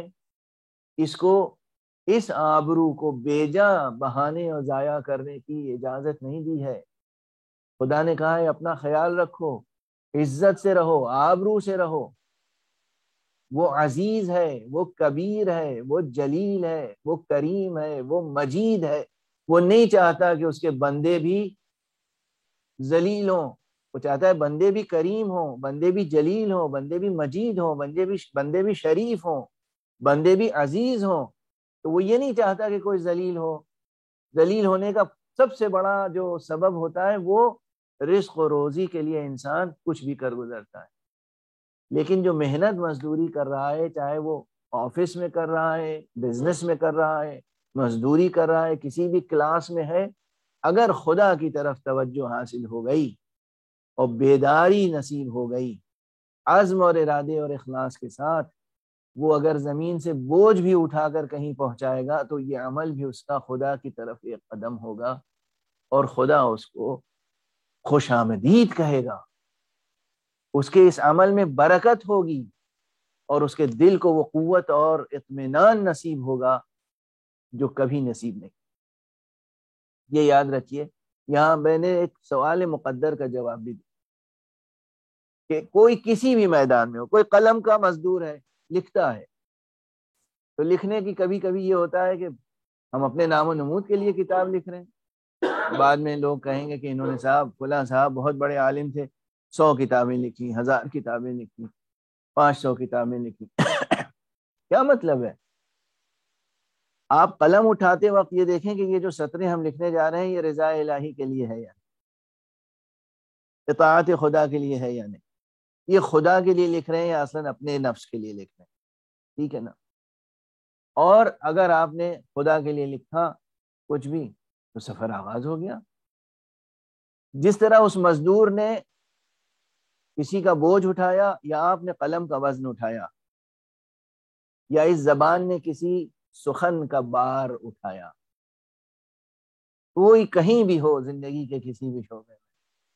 Speaker 1: اس آبرو کو بیجا بہانے اور ضائع کرنے کی اجازت نہیں دی ہے۔ خدا نے کہا ہے اپنا خیال رکھو، عزت سے رہو، آبرو سے رہو۔ وہ عزیز ہے، وہ کبیر ہے، وہ جلیل ہے، وہ کریم ہے، وہ مجید ہے، وہ نہیں چاہتا کہ اس کے بندے بھی ذلیل ہوں، وہ چاہتا ہے بندے بھی کریم ہوں، بندے بھی جلیل ہوں، بندے بھی مجید ہوں، بندے بھی شریف ہوں، بندے بھی عزیز ہوں۔ تو وہ یہ نہیں چاہتا کہ کوئی ذلیل ہو۔ ذلیل ہونے کا سب سے بڑا جو سبب ہوتا ہے وہ رزق و روزی کے لیے انسان کچھ بھی کر گزرتا ہے، لیکن جو محنت مزدوری کر رہا ہے، چاہے وہ آفس میں کر رہا ہے، بزنس میں کر رہا ہے، مزدوری کر رہا ہے، کسی بھی کلاس میں ہے، اگر خدا کی طرف توجہ حاصل ہو گئی اور بیداری نصیب ہو گئی، عزم اور ارادے اور اخلاص کے ساتھ، وہ اگر زمین سے بوجھ بھی اٹھا کر کہیں پہنچائے گا تو یہ عمل بھی اس کا خدا کی طرف ایک قدم ہوگا، اور خدا اس کو خوش آمدید کہے گا، اس کے اس عمل میں برکت ہوگی، اور اس کے دل کو وہ قوت اور اطمینان نصیب ہوگا جو کبھی نصیب نہیں۔ یہ یاد رکھیے، یہاں میں نے ایک سوال مقدر کا جواب بھی دیا کہ کوئی کسی بھی میدان میں ہو، کوئی قلم کا مزدور ہے، لکھتا ہے، تو لکھنے کی کبھی کبھی یہ ہوتا ہے کہ ہم اپنے نام و نمود کے لیے کتاب لکھ رہے ہیں، بعد میں لوگ کہیں گے کہ انہوں نے فلاں صاحب بہت بڑے عالم تھے، 100 کتابیں لکھی، 1000 کتابیں لکھی، 500 کتابیں لکھی۔ کیا مطلب ہے؟ آپ قلم اٹھاتے وقت یہ دیکھیں کہ یہ جو سطریں ہم لکھنے جا رہے ہیں یہ رضا الہی کے لیے ہے یا اطاعت خدا کے لیے ہے یا نہیں، یہ خدا کے لیے لکھ رہے ہیں یا اصلاً اپنے نفس کے لیے لکھ رہے ہیں؟ ٹھیک ہے نا؟ اور اگر آپ نے خدا کے لیے لکھا کچھ بھی تو سفر آغاز ہو گیا۔ جس طرح اس مزدور نے کسی کا بوجھ اٹھایا، یا آپ نے قلم کا وزن اٹھایا، یا اس زبان نے کسی سخن کا بار اٹھایا، کوئی کہیں بھی ہو زندگی کے کسی بھی شعبے میں،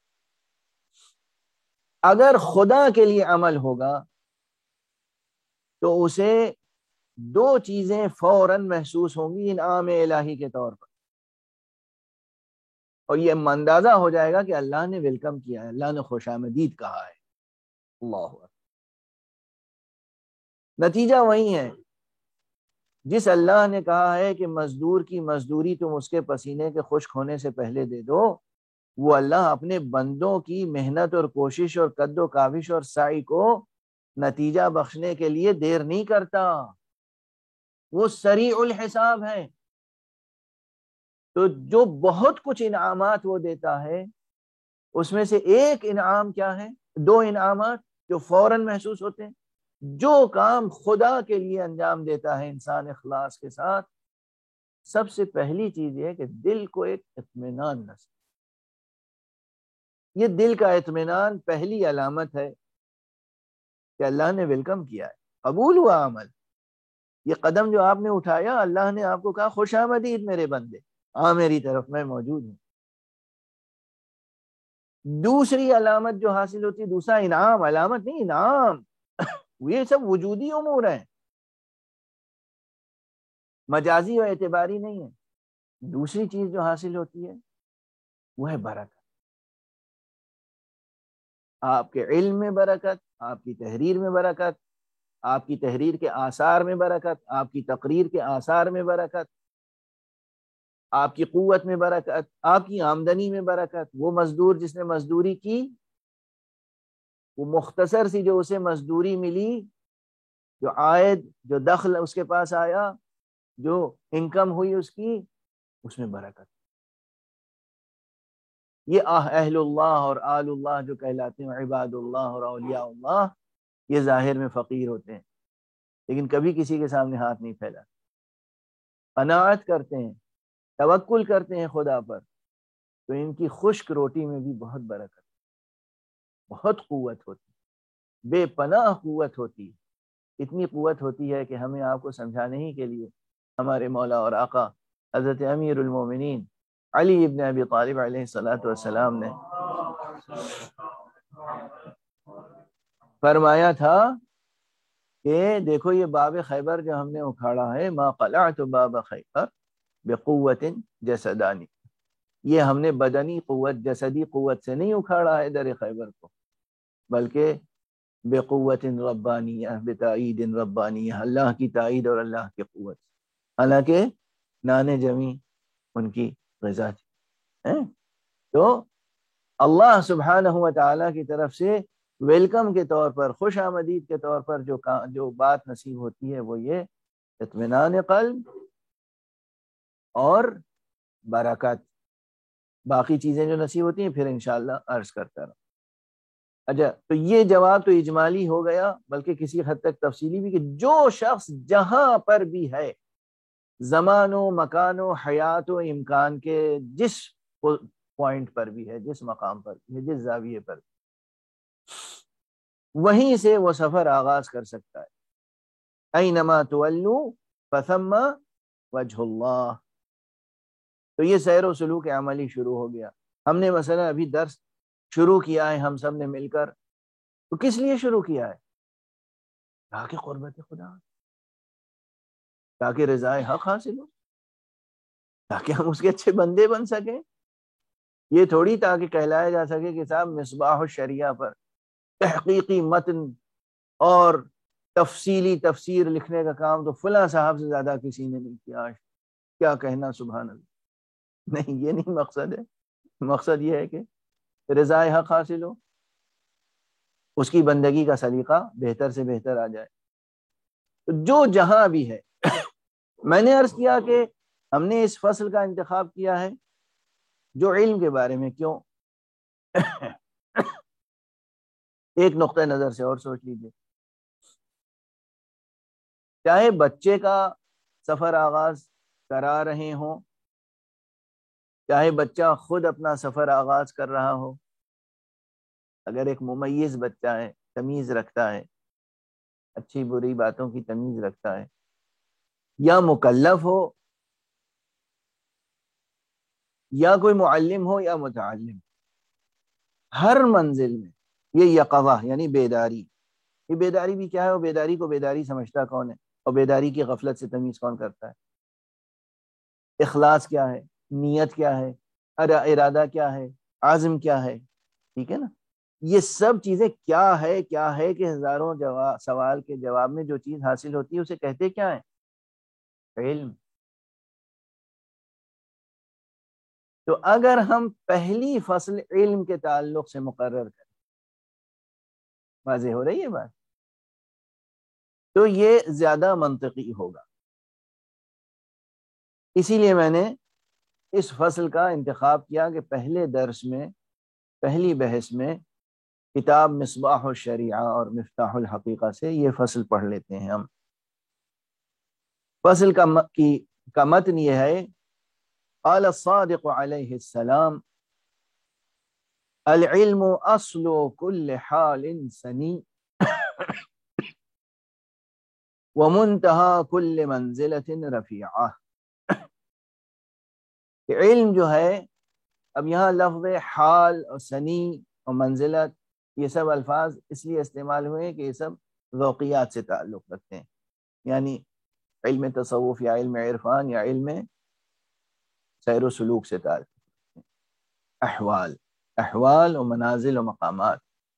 Speaker 1: اگر خدا کے لیے عمل ہوگا تو اسے 2 چیزیں فوراً محسوس ہوں گی انعام الہی کے طور پر، اور یہ اندازہ ہو جائے گا کہ اللہ نے ویلکم کیا ہے، اللہ نے خوش آمدید کہا ہے۔ اللہ اکبر۔ نتیجہ وہی ہے، جس اللہ نے کہا ہے کہ مزدور کی مزدوری تم اس کے پسینے کے خشک ہونے سے پہلے دے دو، وہ اللہ اپنے بندوں کی محنت اور کوشش اور قد و کاوش اور سعی کو نتیجہ بخشنے کے لیے دیر نہیں کرتا، وہ سریع الحساب ہے۔ تو جو بہت کچھ انعامات وہ دیتا ہے، اس میں سے ایک انعام کیا ہے، دو انعامات جو فوراً محسوس ہوتے ہیں۔ جو کام خدا کے لیے انجام دیتا ہے انسان اخلاص کے ساتھ، سب سے پہلی چیز یہ ہے کہ دل کو ایک اطمینان نصیب۔ یہ دل کا اطمینان پہلی علامت ہے کہ اللہ نے ویلکم کیا ہے، قبول ہوا عمل۔ یہ قدم جو آپ نے اٹھایا، اللہ نے آپ کو کہا خوش آمدید میرے بندے، آ میری طرف، میں موجود ہوں۔ دوسری علامت جو حاصل ہوتی ہے، دوسرا انعام، علامت نہیں انعام، یہ سب وجودی امور ہیں، مجازی و اعتباری نہیں ہے۔ دوسری چیز جو حاصل ہوتی ہے وہ ہے برکت۔ آپ کے علم میں برکت، آپ کی تحریر میں برکت، آپ کی تحریر کے آثار میں برکت، آپ کی تقریر کے آثار میں برکت، آپ کی قوت میں برکت، آپ کی آمدنی میں برکت۔ وہ مزدور جس نے مزدوری کی، وہ مختصر سی جو اسے مزدوری ملی، جو عائد، جو دخل اس کے پاس آیا، جو انکم ہوئی اس کی، اس میں برکت۔ یہ اہل اللہ اور آل اللہ جو کہلاتے ہیں، عباد اللہ اور اولیاء اللہ، یہ ظاہر میں فقیر ہوتے ہیں لیکن کبھی کسی کے سامنے ہاتھ نہیں پھیلا، قناعت کرتے ہیں، توکل کرتے ہیں خدا پر، تو ان کی خشک روٹی میں بھی بہت برکت، بہت قوت ہوتی، بے پناہ قوت ہوتی۔ اتنی قوت ہوتی ہے کہ ہمیں آپ کو سمجھانے ہی کے لیے ہمارے مولا اور آقا حضرت امیر المومنین علی ابن ابی طالب علیہ الصلوۃ والسلام نے فرمایا تھا کہ دیکھو یہ باب خیبر جو ہم نے اکھاڑا ہے، ما قلعت باب خیبر بقوت جسدانی، یہ ہم نے بدنی قوت، جسدی قوت سے نہیں اکھاڑا ہے در خیبر کو، بلکہ بقوت ربانیہ، بتائید ربانیہ، اللہ کی تائید اور اللہ کی قوت۔ حالانکہ نان جمی ان کی غذا تھی۔ تو اللہ سبحانہ و تعالیٰ کی طرف سے ویلکم کے طور پر، خوش آمدید کے طور پر جو بات نصیب ہوتی ہے وہ یہ اطمینان قلب اور برکت۔ باقی چیزیں جو نصیب ہوتی ہیں پھر انشاءاللہ عرض کرتا رہا۔ اچھا، تو یہ جواب تو اجمالی ہو گیا، بلکہ کسی حد تک تفصیلی بھی، کہ جو شخص جہاں پر بھی ہے، زمان و مکان و حیات و امکان کے جس پوائنٹ پر بھی ہے، جس مقام پر بھی ہے، جس زاویے پر بھی، وہیں سے وہ سفر آغاز کر سکتا ہے۔ اینما تولو فثم وجہ اللہ۔ تو یہ سیر و سلوک عملی شروع ہو گیا۔ ہم نے مثلا ابھی درس شروع کیا ہے ہم سب نے مل کر، تو کس لیے شروع کیا ہے؟ تاکہ قربت خدا، تاکہ رضائے حق حاصل ہو، تاکہ ہم اس کے اچھے بندے بن سکیں۔ یہ تھوڑی تاکہ کہلایا جا سکے کہ صاحب مصباح الشریعہ پر تحقیقی متن اور تفصیلی تفسیر لکھنے کا کام تو فلاں صاحب سے زیادہ کسی نے نہیں کیا، کیا کہنا، سبحان اللہ۔ نہیں، یہ نہیں مقصد ہے۔ مقصد یہ ہے کہ رضائے حق حاصل ہو، اس کی بندگی کا سلیقہ بہتر سے بہتر آ جائے۔ تو جو جہاں بھی ہے، میں نے عرض کیا کہ ہم نے اس فصل کا انتخاب کیا ہے جو علم کے بارے میں، کیوں؟ ایک نقطہ نظر سے اور سوچ لیجئے، چاہے بچے کا سفر آغاز کرا رہے ہوں، چاہے بچہ خود اپنا سفر آغاز کر رہا ہو، اگر ایک ممیز بچہ ہے، تمیز رکھتا ہے، اچھی بری باتوں کی تمیز رکھتا ہے، یا مکلف ہو، یا کوئی معلم ہو یا متعلم، ہر منزل میں یہ یقظہ یعنی بیداری۔ یہ بیداری بھی کیا ہے؟ وہ بیداری کو بیداری سمجھتا کون ہے؟ اور بیداری کی غفلت سے تمیز کون کرتا ہے؟ اخلاص کیا ہے، نیت کیا ہے، ارادہ کیا ہے، عزم کیا ہے، ٹھیک ہے نا؟ یہ سب چیزیں کیا ہے کہ ہزاروں سوال کے جواب میں جو چیز حاصل ہوتی ہے اسے کہتے کیا ہے؟ علم۔ تو اگر ہم پہلی فصل علم کے تعلق سے مقرر کریں، واضح ہو رہی ہے بات؟ تو یہ زیادہ منطقی ہوگا. اسی لیے میں نے اس فصل کا انتخاب کیا کہ پہلے درس میں، پہلی بحث میں کتاب مصباح الشریعہ اور مفتاح الحقیقہ سے یہ فصل پڑھ لیتے ہیں ہم. فصل کا متن یہ ہے: قال الصادق علیہ السلام العلم اصل كل حال سنی ومنتہى كل منزلة رفیعہ. کہ علم جو ہے، اب یہاں لفظ حال اور سنی اور منزلت یہ سب الفاظ اس لیے استعمال ہوئے کہ یہ سب ذوقیات سے تعلق رکھتے ہیں، یعنی علم تصوف یا علم عرفان یا علم سیر و سلوک سے تعلق رکھتے ہیں. احوال و منازل و مقامات،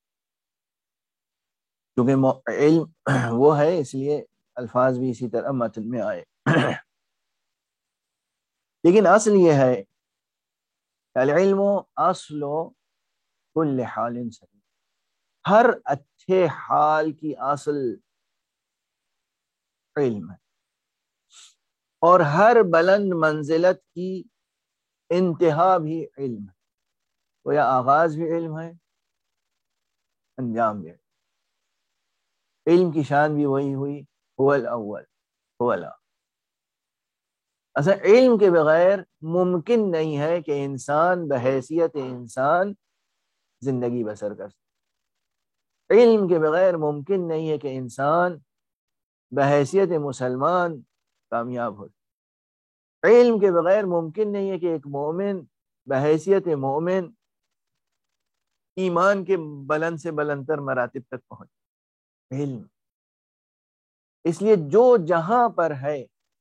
Speaker 1: کیونکہ علم وہ ہے اس لیے الفاظ بھی اسی طرح متن میں آئے. لیکن اصل یہ ہے العلم اصل کل حال سنی، ہر اچھے حال کی اصل علم ہے، اور ہر بلند منزلت کی انتہا بھی علم ہے. وہ یا آغاز بھی علم ہے، انجام بھی علم. علم کی شان بھی وہی ہوئی، هو الاول هو الاخر. اصل علم کے بغیر ممکن نہیں ہے کہ انسان بحیثیت انسان زندگی بسر کر سکے. علم کے بغیر ممکن نہیں ہے کہ انسان بحیثیت مسلمان کامیاب ہو. علم کے بغیر ممکن نہیں ہے کہ ایک مومن بحیثیت مومن ایمان کے بلند سے بلند تر مراتب تک پہنچ. علم اس لیے جو جہاں پر ہے،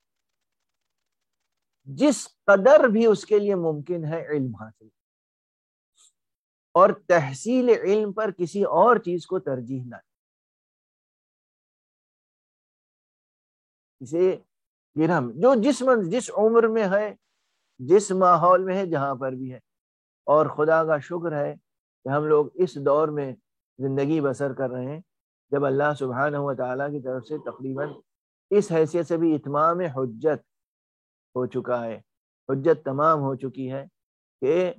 Speaker 1: جس قدر بھی اس کے لیے ممکن ہے علم حاصل، اور تحصیل علم پر کسی اور چیز کو ترجیح نہ. اسے جو جس عمر میں ہے، جس ماحول میں ہے، جہاں پر بھی ہے. اور خدا کا شکر ہے کہ ہم لوگ اس دور میں زندگی بسر کر رہے ہیں جب اللہ سبحانہ و تعالیٰ کی طرف سے تقریباً اس حیثیت سے بھی اتمام حجت ہو چکا ہے، حجت تمام ہو چکی ہے کہ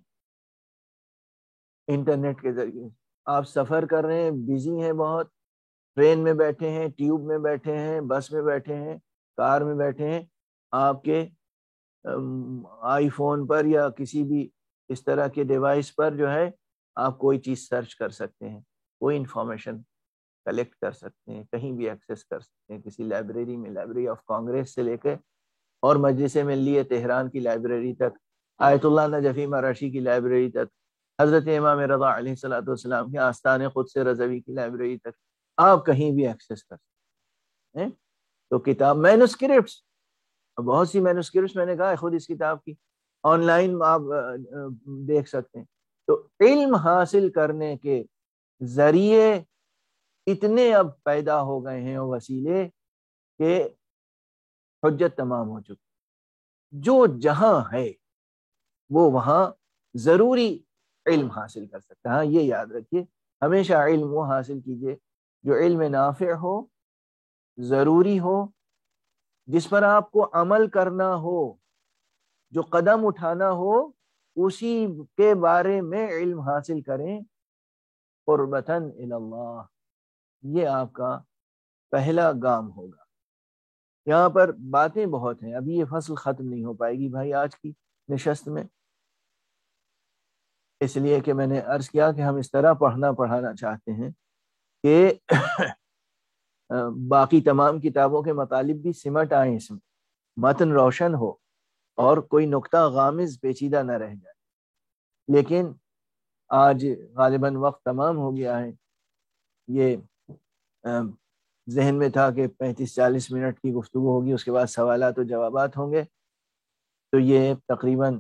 Speaker 1: انٹرنیٹ کے ذریعے آپ سفر کر رہے ہیں، بزی ہیں بہت، ٹرین میں بیٹھے ہیں، ٹیوب میں بیٹھے ہیں، بس میں بیٹھے ہیں، کار میں بیٹھے ہیں، آپ کے آئی فون پر یا کسی بھی اس طرح کے ڈیوائس پر جو ہے آپ کوئی چیز سرچ کر سکتے ہیں، کوئی انفارمیشن کلیکٹ کر سکتے ہیں، کہیں بھی ایکسیس کر سکتے ہیں. کسی لائبریری میں، لائبریری آف کانگریس سے لے کے اور مجلس ملیہ تہران کی لائبریری تک، آیت اللہ نجفی مراشی کی لائبریری تک، حضرت امام رضا علیہ الصلوۃ والسلام کے آستان قدس رضوی کی لائبریری تک آپ کہیں بھی ایکسیس کر سکتے ہیں. تو کتاب مینوسکرپٹس، بہت سی مینوسکرپٹس میں نے کہا خود اس کتاب کی آن لائن آپ دیکھ سکتے ہیں. تو علم حاصل کرنے کے ذریعے اتنے اب پیدا ہو گئے ہیں وسیلے کہ حجت تمام ہو چکی. جو جہاں ہے وہ وہاں ضروری علم حاصل کر سکتا ہے. ہاں یہ یاد رکھیے، ہمیشہ علم وہ حاصل کیجئے جو علم نافع ہو، ضروری ہو، جس پر آپ کو عمل کرنا ہو، جو قدم اٹھانا ہو اسی کے بارے میں علم حاصل کریں. قربتاً الی اللہ، یہ آپ کا پہلا گام ہوگا. یہاں پر باتیں بہت ہیں، ابھی یہ فصل ختم نہیں ہو پائے گی بھائی آج کی نشست میں، اس لیے کہ میں نے عرض کیا کہ ہم اس طرح پڑھانا چاہتے ہیں کہ باقی تمام کتابوں کے مطالب بھی سمٹ آئیں، اس میں متن روشن ہو اور کوئی نقطہ غامض پیچیدہ نہ رہ جائے. لیکن آج غالباً وقت تمام ہو گیا ہے. یہ ذہن میں تھا کہ 35-40 منٹ کی گفتگو ہوگی، اس کے بعد سوالات و جوابات ہوں گے، تو یہ تقریباً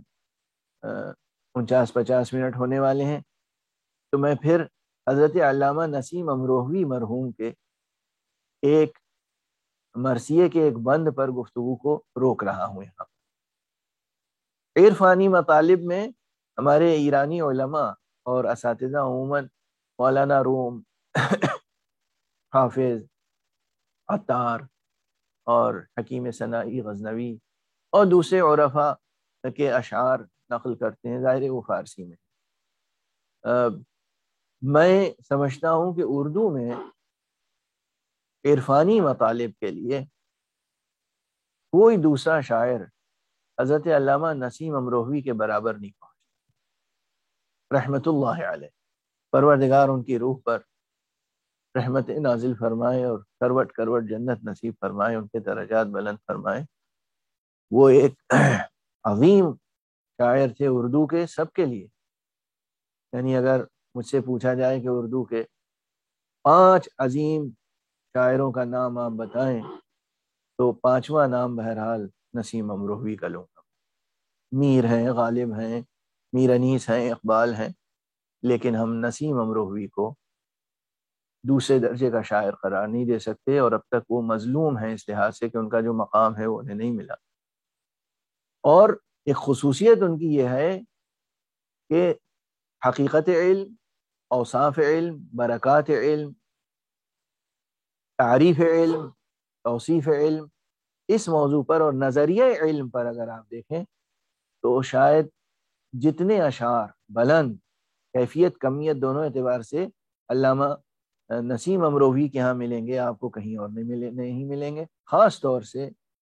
Speaker 1: 49-50 منٹ ہونے والے ہیں. تو میں پھر حضرت علامہ نسیم امروہوی مرحوم کے ایک مرثیے کے ایک بند پر گفتگو کو روک رہا ہوں. یہاں عرفانی مطالب میں ہمارے ایرانی علماء اور اساتذہ عموماً مولانا روم، حافظ عطار اور حکیم سنائی غزنوی اور دوسرے عرفا کے اشعار نقل کرتے ہیں، ظاہر ہے وہ فارسی میں۔ میں سمجھتا ہوں کہ اردو میں عرفانی مطالب کے لیے کوئی دوسرا شاعر حضرت علامہ نسیم امروہوی کے برابر نہیں پہنچا، رحمت اللہ علیہ۔ پروردگار ان کی روح پر رحمت نازل فرمائے اور کروٹ کروٹ جنت نصیب فرمائے، ان کے درجات بلند فرمائے۔ وہ ایک عظیم شاعر تھے اردو کے سب کے لیے۔ یعنی اگر مجھ سے پوچھا جائے کہ اردو کے 5 عظیم شاعروں کا نام آپ بتائیں تو 5واں نام بہرحال نسیم امروہوی کا لوں گا۔ میر ہیں، غالب ہیں، میر انیس ہیں، اقبال ہیں، لیکن ہم نسیم امروہوی کو دوسرے درجے کا شاعر قرار نہیں دے سکتے، اور اب تک وہ مظلوم ہیں اس لحاظ سے کہ ان کا جو مقام ہے وہ انہیں نہیں ملا۔ اور ایک خصوصیت ان کی یہ ہے کہ حقیقت علم، اوصاف علم، برکات علم، تعریف علم، توصیف علم، اس موضوع پر اور نظریہ علم پر اگر آپ دیکھیں تو شاید جتنے اشعار بلند کیفیت کمیت دونوں اعتبار سے علامہ نسیم امروہوی کے ہاں ملیں گے، آپ کو کہیں اور نہیں ملیں گے۔ خاص طور سے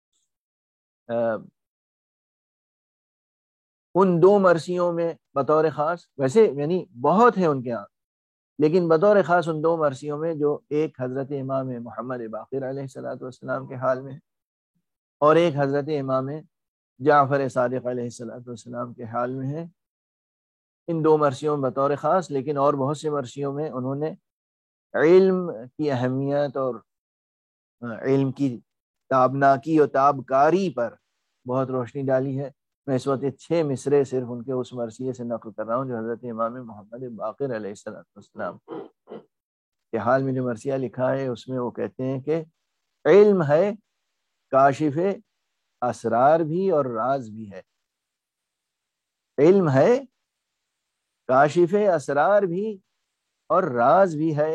Speaker 1: ان 2 مرثیوں میں بطور خاص، ویسے یعنی بہت ہیں ان کے ہاں، لیکن بطور خاص ان 2 مرثیوں میں، جو ایک حضرت امام محمد باقر علیہ السلام کے حال میں اور ایک حضرت امام جعفر صادق علیہ السلام کے حال میں ہے، ان 2 مرثیوں میں بطور خاص، لیکن اور بہت سے مرثیوں میں انہوں نے علم کی اہمیت اور علم کی تابناکی اور تابکاری پر بہت روشنی ڈالی ہے۔ میں اس وقت 6 مصرے صرف ان کے اس مرثیے سے نقل کر رہا ہوں جو حضرت امام محمد باقر علیہ السلام کے حال میں جو مرثیہ لکھا ہے، اس میں وہ کہتے ہیں کہ علم ہے کاشف اسرار بھی اور راز بھی ہے، علم ہے کاشف اسرار بھی اور راز بھی ہے،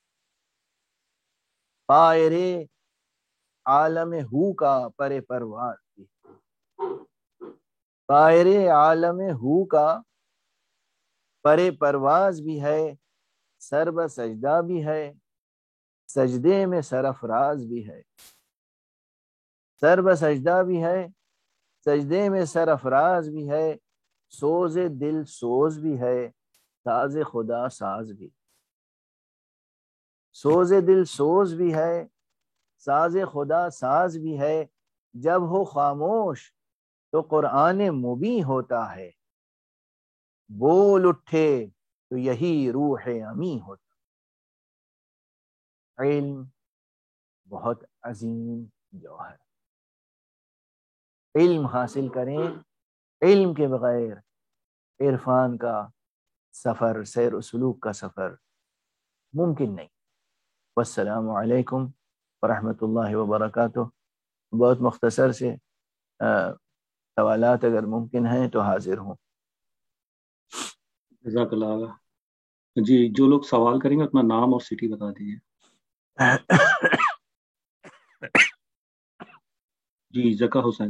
Speaker 1: طائر عالم ہو کا پر پرواز بھی، طائر عالم ہو کا پر پرواز بھی ہے، سر بہ سجدہ بھی ہے، سجدے میں سرفراز بھی ہے، سر بہ سجدہ بھی ہے، سجدے میں سرفراز بھی ہے، سوز دل سوز بھی ہے، ساز خدا ساز بھی، سوز دل سوز بھی ہے، ساز خدا ساز بھی ہے، جب ہو خاموش تو قرآن مبیں ہوتا ہے، بول اٹھے تو یہی روح امی ہوتا۔ علم بہت عظیم جوہر، علم حاصل کریں، علم کے بغیر عرفان کا سفر، سیر و سلوک کا سفر ممکن نہیں۔ والسلام علیکم ورحمۃ اللہ وبرکاتہ۔ بہت مختصر سے سوالات اگر ممکن ہیں تو حاضر ہوں۔
Speaker 2: جزاک اللہ۔ جی، جو لوگ سوال کریں گے اپنا نام اور سٹی بتا دیجیے۔ جی، زکا حسین۔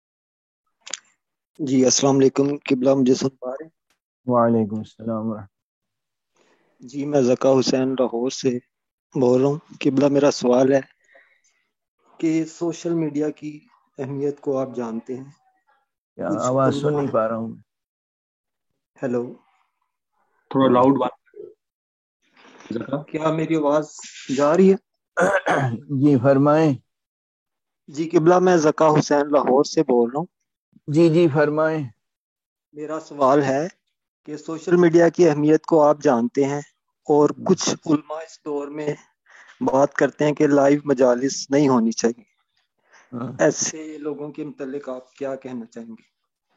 Speaker 3: جی السلام علیکم قبلہ، مجھے سن پا رہے ہیں؟
Speaker 1: وعلیکم السلام ورحمۃ۔
Speaker 3: جی میں زکا حسین لاہور سے بول رہا ہوں۔ قبلہ میرا سوال ہے کہ سوشل میڈیا کی اہمیت کو آپ جانتے ہیں؟ کچھ
Speaker 1: آواز سن نہیں پا رہا ہوں۔
Speaker 3: ہیلو،
Speaker 2: تھوڑا لاؤڈ بات زکا۔
Speaker 3: کیا میری آواز جا رہی ہے؟
Speaker 1: جی فرمائیں۔
Speaker 3: جی قبلہ، میں زکا حسین لاہور سے بول رہا ہوں۔
Speaker 1: جی فرمائیں۔
Speaker 3: میرا سوال ہے کہ سوشل میڈیا کی اہمیت کو آپ جانتے ہیں، اور کچھ علماء اس دور میں بات کرتے ہیں کہ لائیو مجالس نہیں ہونی چاہیے، ایسے لوگوں کے متعلق آپ کیا کہنا چاہیں گے؟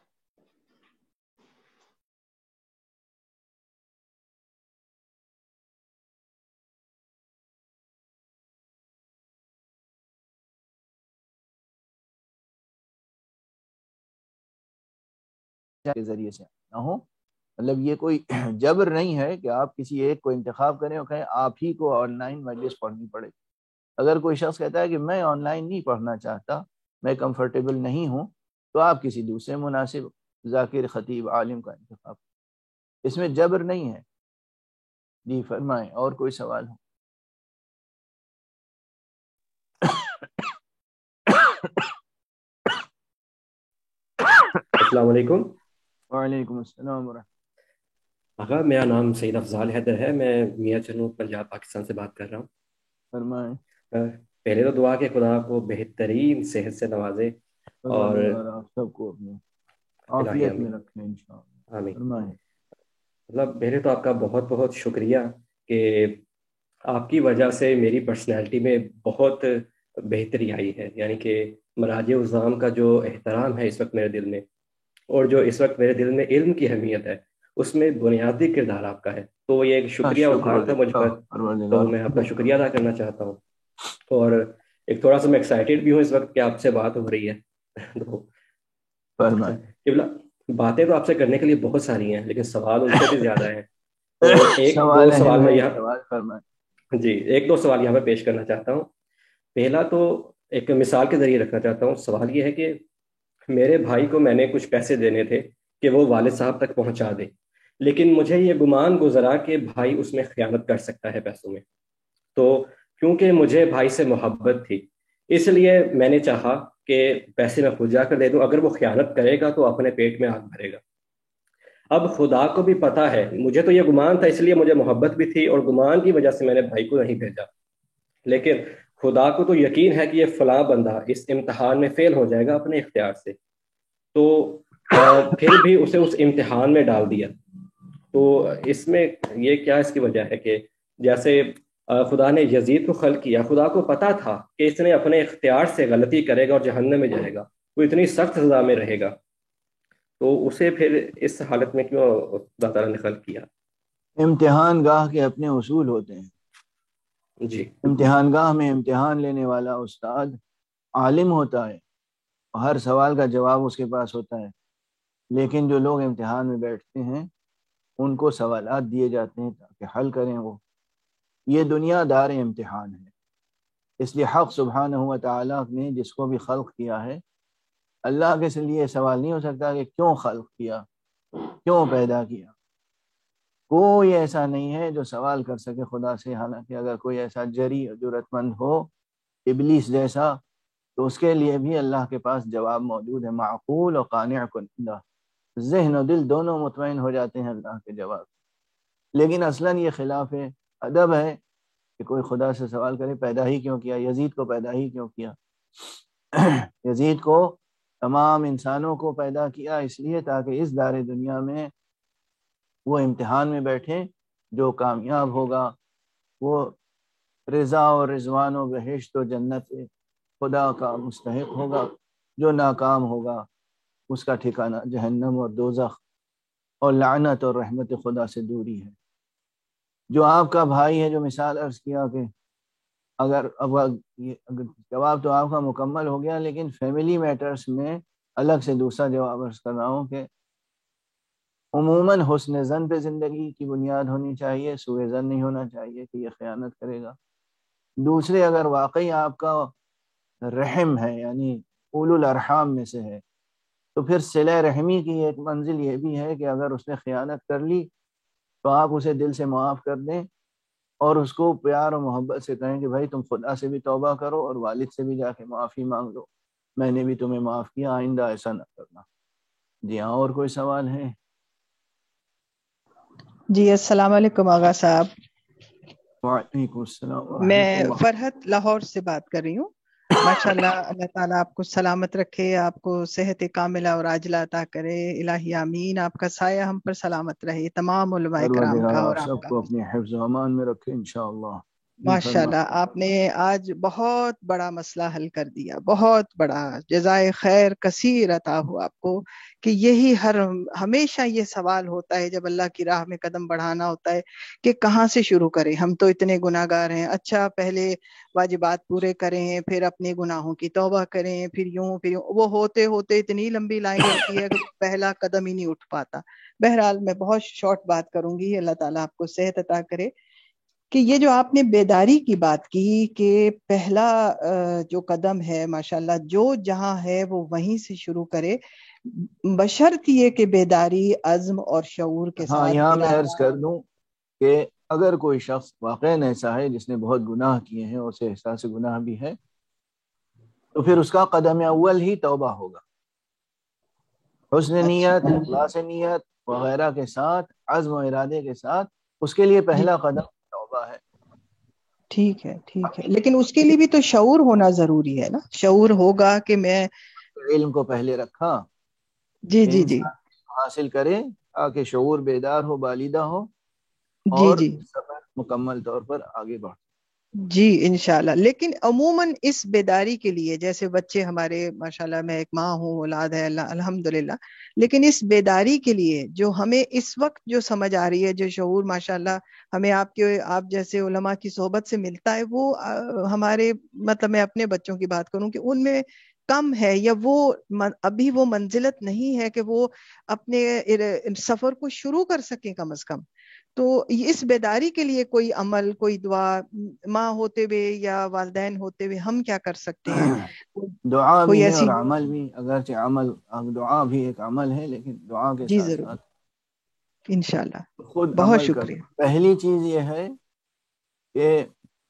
Speaker 1: کے ذریعے سے نہ ہو، مطلب یہ کوئی جبر نہیں ہے کہ آپ کسی ایک کو انتخاب کریں اور کہیں آپ ہی کو آن لائن مجلس پڑھنی پڑے۔ اگر کوئی شخص کہتا ہے کہ میں آن لائن نہیں پڑھنا چاہتا، میں کمفرٹیبل نہیں ہوں، تو آپ کسی دوسرے مناسب ذاکر، خطیب، عالم کا انتخاب، اس میں جبر نہیں ہے۔ جی فرمائیں، اور کوئی سوال ہو؟
Speaker 4: السلام علیکم
Speaker 1: وعلیکم السلام ورحمۃ
Speaker 4: آقا، میرا نام سید افضال حیدر ہے، میں میاں چنو پنجاب پاکستان سے بات کر رہا ہوں۔
Speaker 1: فرمائیں۔
Speaker 4: پہلے تو دعا کہ خدا کو بہترین صحت سے نوازے اور
Speaker 1: آپ سب کو اپنی
Speaker 4: الہی
Speaker 1: عافیت
Speaker 4: آمین
Speaker 1: میں رکھیں انشاءاللہ۔
Speaker 4: آمین۔
Speaker 1: فرمائیں۔
Speaker 4: مطلب پہلے تو آپ کا بہت بہت شکریہ کہ آپ کی وجہ سے میری پرسنالٹی میں بہت بہتری آئی ہے، یعنی کہ مراجع الزام کا جو احترام ہے اس وقت میرے دل میں، اور جو اس وقت میرے دل میں علم کی اہمیت ہے، اس میں بنیادی کردار آپ کا ہے۔ تو یہ ایک شکریہ اظہار تھا مجھ پر، تو میں آپ کا شکریہ ادا کرنا چاہتا ہوں۔ اور ایک تھوڑا سا میں ایکسائٹیڈ بھی ہوں اس وقت کہ آپ سے بات ہو رہی ہے۔ تو
Speaker 1: فرمائیں۔
Speaker 4: باتیں تو آپ سے کرنے کے لیے بہت ساری ہیں، لیکن سوال ان سے بھی زیادہ ہیں، تو ایک دو
Speaker 1: سوال
Speaker 4: سوال
Speaker 1: اہم
Speaker 4: میں
Speaker 1: ہے،
Speaker 4: یہاں
Speaker 1: سوال فرمائیں۔
Speaker 4: جی ایک دو سوال یہاں پہ پیش کرنا چاہتا ہوں۔ پہلا تو ایک مثال کے ذریعے رکھنا چاہتا ہوں۔ سوال یہ ہے کہ میرے بھائی کو میں نے کچھ پیسے دینے تھے کہ وہ والد صاحب تک پہنچا دے، لیکن مجھے یہ گمان گزرا کہ بھائی اس میں خیانت کر سکتا ہے پیسوں میں، تو کیونکہ مجھے بھائی سے محبت تھی اس لیے میں نے چاہا کہ پیسے میں خود جا کر دے دوں، اگر وہ خیانت کرے گا تو اپنے پیٹ میں آگ بھرے گا۔ اب خدا کو بھی پتا ہے، مجھے تو یہ گمان تھا، اس لیے مجھے محبت بھی تھی، اور گمان کی وجہ سے میں نے بھائی کو نہیں بھیجا، لیکن خدا کو تو یقین ہے کہ یہ فلاں بندہ اس امتحان میں فیل ہو جائے گا اپنے اختیار سے، تو پھر بھی اسے اس امتحان میں ڈال دیا۔ تو اس میں یہ کیا اس کی وجہ ہے کہ جیسے خدا نے یزید کو خلق کیا، خدا کو پتا تھا کہ اس نے اپنے اختیار سے غلطی کرے گا اور جہنم میں جائے گا، وہ اتنی سخت سزا میں رہے گا، تو اسے پھر اس حالت میں کیوں اللہ تعالیٰ نے خلق کیا؟
Speaker 1: امتحان گاہ کے اپنے اصول ہوتے ہیں۔
Speaker 4: جی
Speaker 1: امتحان گاہ میں امتحان لینے والا استاد عالم ہوتا ہے، ہر سوال کا جواب اس کے پاس ہوتا ہے، لیکن جو لوگ امتحان میں بیٹھتے ہیں ان کو سوالات دیے جاتے ہیں تاکہ حل کریں وہ۔ یہ دنیا دار امتحان ہے، اس لیے حق سبحانہ و تعالیٰ نے جس کو بھی خلق کیا ہے، اللہ کے لیے سوال نہیں ہو سکتا کہ کیوں خلق کیا، کیوں پیدا کیا۔ کوئی ایسا نہیں ہے جو سوال کر سکے خدا سے، حالانکہ اگر کوئی ایسا جری اور جرت مند ہو ابلیس جیسا، تو اس کے لیے بھی اللہ کے پاس جواب موجود ہے، معقول اور قانع کنندہ، ذہن و دل دونوں مطمئن ہو جاتے ہیں اللہ کے جواب۔ لیکن اصلاً یہ خلاف ادب ہے کہ کوئی خدا سے سوال کرے پیدا ہی کیوں کیا، یزید کو پیدا ہی کیوں کیا۔ یزید کو تمام انسانوں کو پیدا کیا اس لیے تاکہ اس دار دنیا میں وہ امتحان میں بیٹھے، جو کامیاب ہوگا وہ رضا و رضوان و بہشت و جنت خدا کا مستحق ہوگا، جو ناکام ہوگا اس کا ٹھکانہ جہنم اور دوزخ اور لعنت اور رحمت خدا سے دوری ہے۔ جو آپ کا بھائی ہے، جو مثال عرض کیا کہ اگر جواب تو آپ کا مکمل ہو گیا، لیکن فیملی میٹرز میں الگ سے دوسرا جواب عرض کر رہا ہوں کہ عموماً حسن ظن پہ زندگی کی بنیاد ہونی چاہیے، سوء ظن نہیں ہونا چاہیے کہ یہ خیانت کرے گا۔ دوسرے، اگر واقعی آپ کا رحم ہے، یعنی اولو الارحام میں سے ہے، تو پھر صلہ رحمی کی ایک منزل یہ بھی ہے کہ اگر اس نے خیانت کر لی تو آپ اسے دل سے معاف کر دیں، اور اس کو پیار اور محبت سے کہیں کہ بھائی تم خدا سے بھی توبہ کرو اور والد سے بھی جا کے معافی مانگ لو، میں نے بھی تمہیں معاف کیا، آئندہ ایسا نہ کرنا۔ جی ہاں، اور کوئی سوال ہے؟
Speaker 5: جی السلام علیکم آغا صاحب،
Speaker 1: وعلیکم السلام ورحمۃ
Speaker 5: میں
Speaker 1: اللہ۔
Speaker 5: فرحت لاہور سے بات کر رہی ہوں۔ ماشاءاللہ، اللہ تعالیٰ آپ کو سلامت رکھے، آپ کو صحت کاملہ اور عاجلہ عطا کرے، الہی آمین۔ آپ کا سایہ ہم پر سلامت رہے، تمام علماء کرام
Speaker 1: پروردگار
Speaker 5: کا
Speaker 1: آپ
Speaker 5: اور آپ
Speaker 1: سب
Speaker 5: کا۔
Speaker 1: کو اپنے حفظ و امان میں رکھے انشاءاللہ۔
Speaker 5: ماشاءاللہ، آپ نے آج بہت بڑا مسئلہ حل کر دیا، بہت بڑا، جزائے خیر کثیر عطا ہو آپ کو۔ کہ یہی ہمیشہ یہ سوال ہوتا ہے جب اللہ کی راہ میں قدم بڑھانا ہوتا ہے کہ کہاں سے شروع کریں، ہم تو اتنے گناہ گار ہیں۔ اچھا، پہلے واجبات پورے کریں، پھر اپنے گناہوں کی توبہ کریں، پھر یوں وہ ہوتے ہوتے اتنی لمبی لائن ہوتی ہے کہ پہلا قدم ہی نہیں اٹھ پاتا۔ بہرحال میں بہت شارٹ بات کروں گی، اللہ تعالیٰ آپ کو صحت عطا کرے۔ کہ یہ جو آپ نے بیداری کی بات کی کہ پہلا جو قدم ہے ماشاءاللہ جو جہاں ہے وہ وہیں سے شروع کرے، بشرط یہ کہ بیداری عزم اور شعور کے
Speaker 1: ہاں
Speaker 5: ساتھ
Speaker 1: یہاں میں عرض کر دوں کہ اگر کوئی شخص واقعاً ایسا ہے جس نے بہت گناہ کیے ہیں، اسے احساس گناہ بھی ہے، تو پھر اس کا قدم اول ہی توبہ ہوگا، حسن نیت، اخلاص نیت وغیرہ کے ساتھ، عزم و ارادے کے ساتھ، اس کے لیے پہلا قدم توبہ ہے۔
Speaker 5: ٹھیک ہے ٹھیک ہے، لیکن اس کے لیے بھی تو شعور ہونا ضروری ہے نا، شعور ہوگا کہ میں
Speaker 1: علم کو پہلے رکھا،
Speaker 5: جی جی جی
Speaker 1: حاصل کرے تاکہ شعور بیدار ہو، بالیدہ ہو،
Speaker 5: جی
Speaker 1: اور
Speaker 5: جی
Speaker 1: سفر مکمل طور پر آگے بڑھ۔
Speaker 5: جی انشاءاللہ۔ لیکن عموماً اس بیداری کے لیے جیسے بچے ہمارے ماشاءاللہ، میں ایک ماں ہوں، اولاد ہے اللہ الحمدللہ، لیکن اس بیداری کے لیے جو ہمیں اس وقت جو سمجھ آ رہی ہے، جو شعور ماشاءاللہ ہمیں آپ جیسے علماء کی صحبت سے ملتا ہے، وہ ہمارے مطلب میں اپنے بچوں کی بات کروں کہ ان میں کم ہے، یا وہ ابھی وہ منزلت نہیں ہے کہ وہ اپنے سفر کو شروع کر سکیں کم از کم۔ تو اس بیداری کے لیے کوئی عمل، کوئی دعا، ماں ہوتے ہوئے یا والدین ہوتے ہوئے ہم کیا کر سکتے ہیں؟
Speaker 1: دعا
Speaker 5: کوئی
Speaker 1: بھی ہے
Speaker 5: ایسی
Speaker 1: اور عمل بھی، اگرچہ دعا بھی ایک عمل ہے، لیکن دعا کے
Speaker 5: جی
Speaker 1: ساتھ
Speaker 5: ضرور
Speaker 1: ساتھ
Speaker 5: انشاءاللہ،
Speaker 1: خود
Speaker 5: بہت
Speaker 1: عمل کرو۔
Speaker 5: شکریہ۔
Speaker 1: پہلی چیز یہ ہے کہ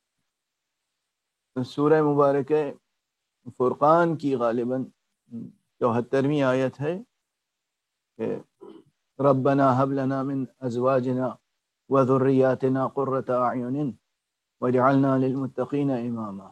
Speaker 1: سورہ مبارکہ فرقان کی غالباً 74ویں آیت ہے کہ ربنا هب لنا من ازواجنا وذرياتنا قرة اعین وجعلنا للمتقین اماما۔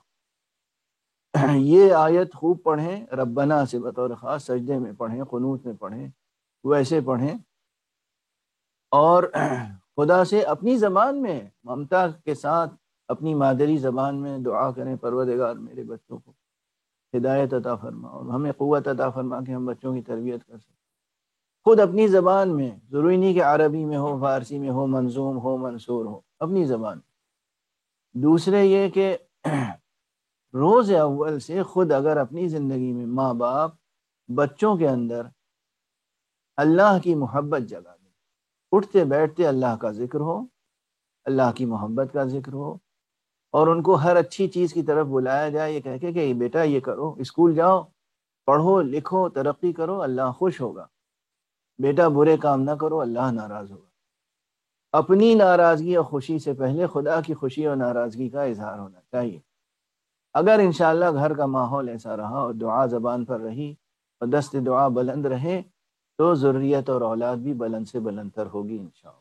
Speaker 1: یہ آیت خوب پڑھیں، ربنا سے بطور خاص سجدے میں پڑھیں، قنوت میں پڑھیں، ویسے پڑھیں، اور خدا سے اپنی زبان میں ممتا کے ساتھ اپنی مادری زبان میں دعا کریں، پروردگار میرے بچوں کو ہدایت عطا فرما اور ہمیں قوت عطا فرما کہ ہم بچوں کی تربیت کر سکیں، خود اپنی زبان میں، ضروری نہیں کہ عربی میں ہو، فارسی میں ہو، منظوم ہو، منصور ہو، اپنی زبان میں۔ دوسرے یہ کہ روز اول سے خود اگر اپنی زندگی میں ماں باپ بچوں کے اندر اللہ کی محبت جگا دیں، اٹھتے بیٹھتے اللہ کا ذکر ہو، اللہ کی محبت کا ذکر ہو، اور ان کو ہر اچھی چیز کی طرف بلایا جائے، یہ کہہ کے کہ بیٹا یہ کرو، اسکول جاؤ، پڑھو لکھو، ترقی کرو، اللہ خوش ہوگا، بیٹا برے کام نہ کرو، اللہ ناراض ہوگا۔ اپنی ناراضگی اور خوشی سے پہلے خدا کی خوشی اور ناراضگی کا اظہار ہونا چاہیے۔ اگر انشاءاللہ گھر کا ماحول ایسا رہا اور دعا زبان پر رہی اور دست دعا بلند رہے تو ذریت اور اولاد بھی بلند سے بلند تر ہوگی انشاءاللہ۔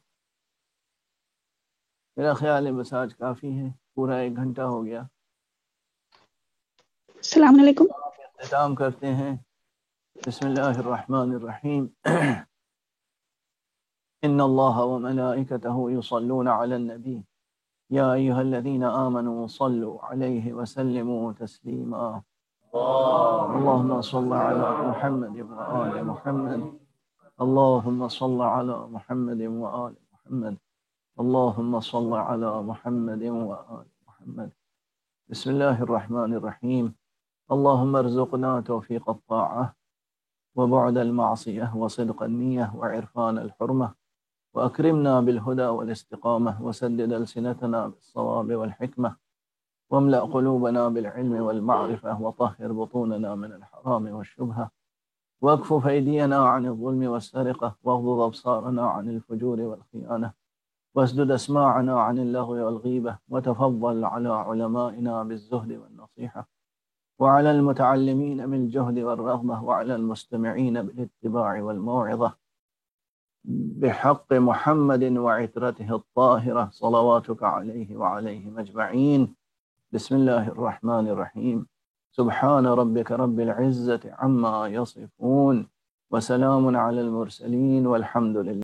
Speaker 1: میرا خیال ہے بس آج کافی ہے، پورا 1 گھنٹہ ہو گیا۔
Speaker 6: السلام علیکم۔
Speaker 1: اختتام کرتے ہیں۔ بسم اللہ الرحمن الرحیم۔ ان اللہ وملائکتہ یصلون علی النبی یا ایہا الذین آمنوا صلوا علیہ وسلموا تسلیما۔ اللهم صل على محمد وآل محمد، اللهم صل على محمد وآل محمد، اللهم صل على محمد وآل محمد۔ بسم الله الرحمن الرحيم۔ اللهم ارزقنا توفيق الطاعة وبعد المعصية وصدق النية وعرفان الحرمة، وأكرمنا بالهدى والاستقامة، وسدد ألسنتنا بالصواب والحكمة، واملأ قلوبنا بالعلم والمعرفة، وطهر بطوننا من الحرام والشبهة، واكفف أيدينا عن الظلم والسرقة، واغضض أبصارنا عن الفجور والخيانة، واسدد أسماعنا عن اللغو والغيبة، وتفضل على علمائنا بالزهد والنصيحة، وعلى المتعلمين بالجهد والرغبة، وعلى المستمعين بالاتباع والموعظة، بحق محمد وعترته الطاهرة صلواتك عليه وعليهم أجمعين۔ بسم الله الرحمن الرحيم۔ سبحان ربك رب العزة عما يصفون، وسلام على المرسلين، والحمد لله۔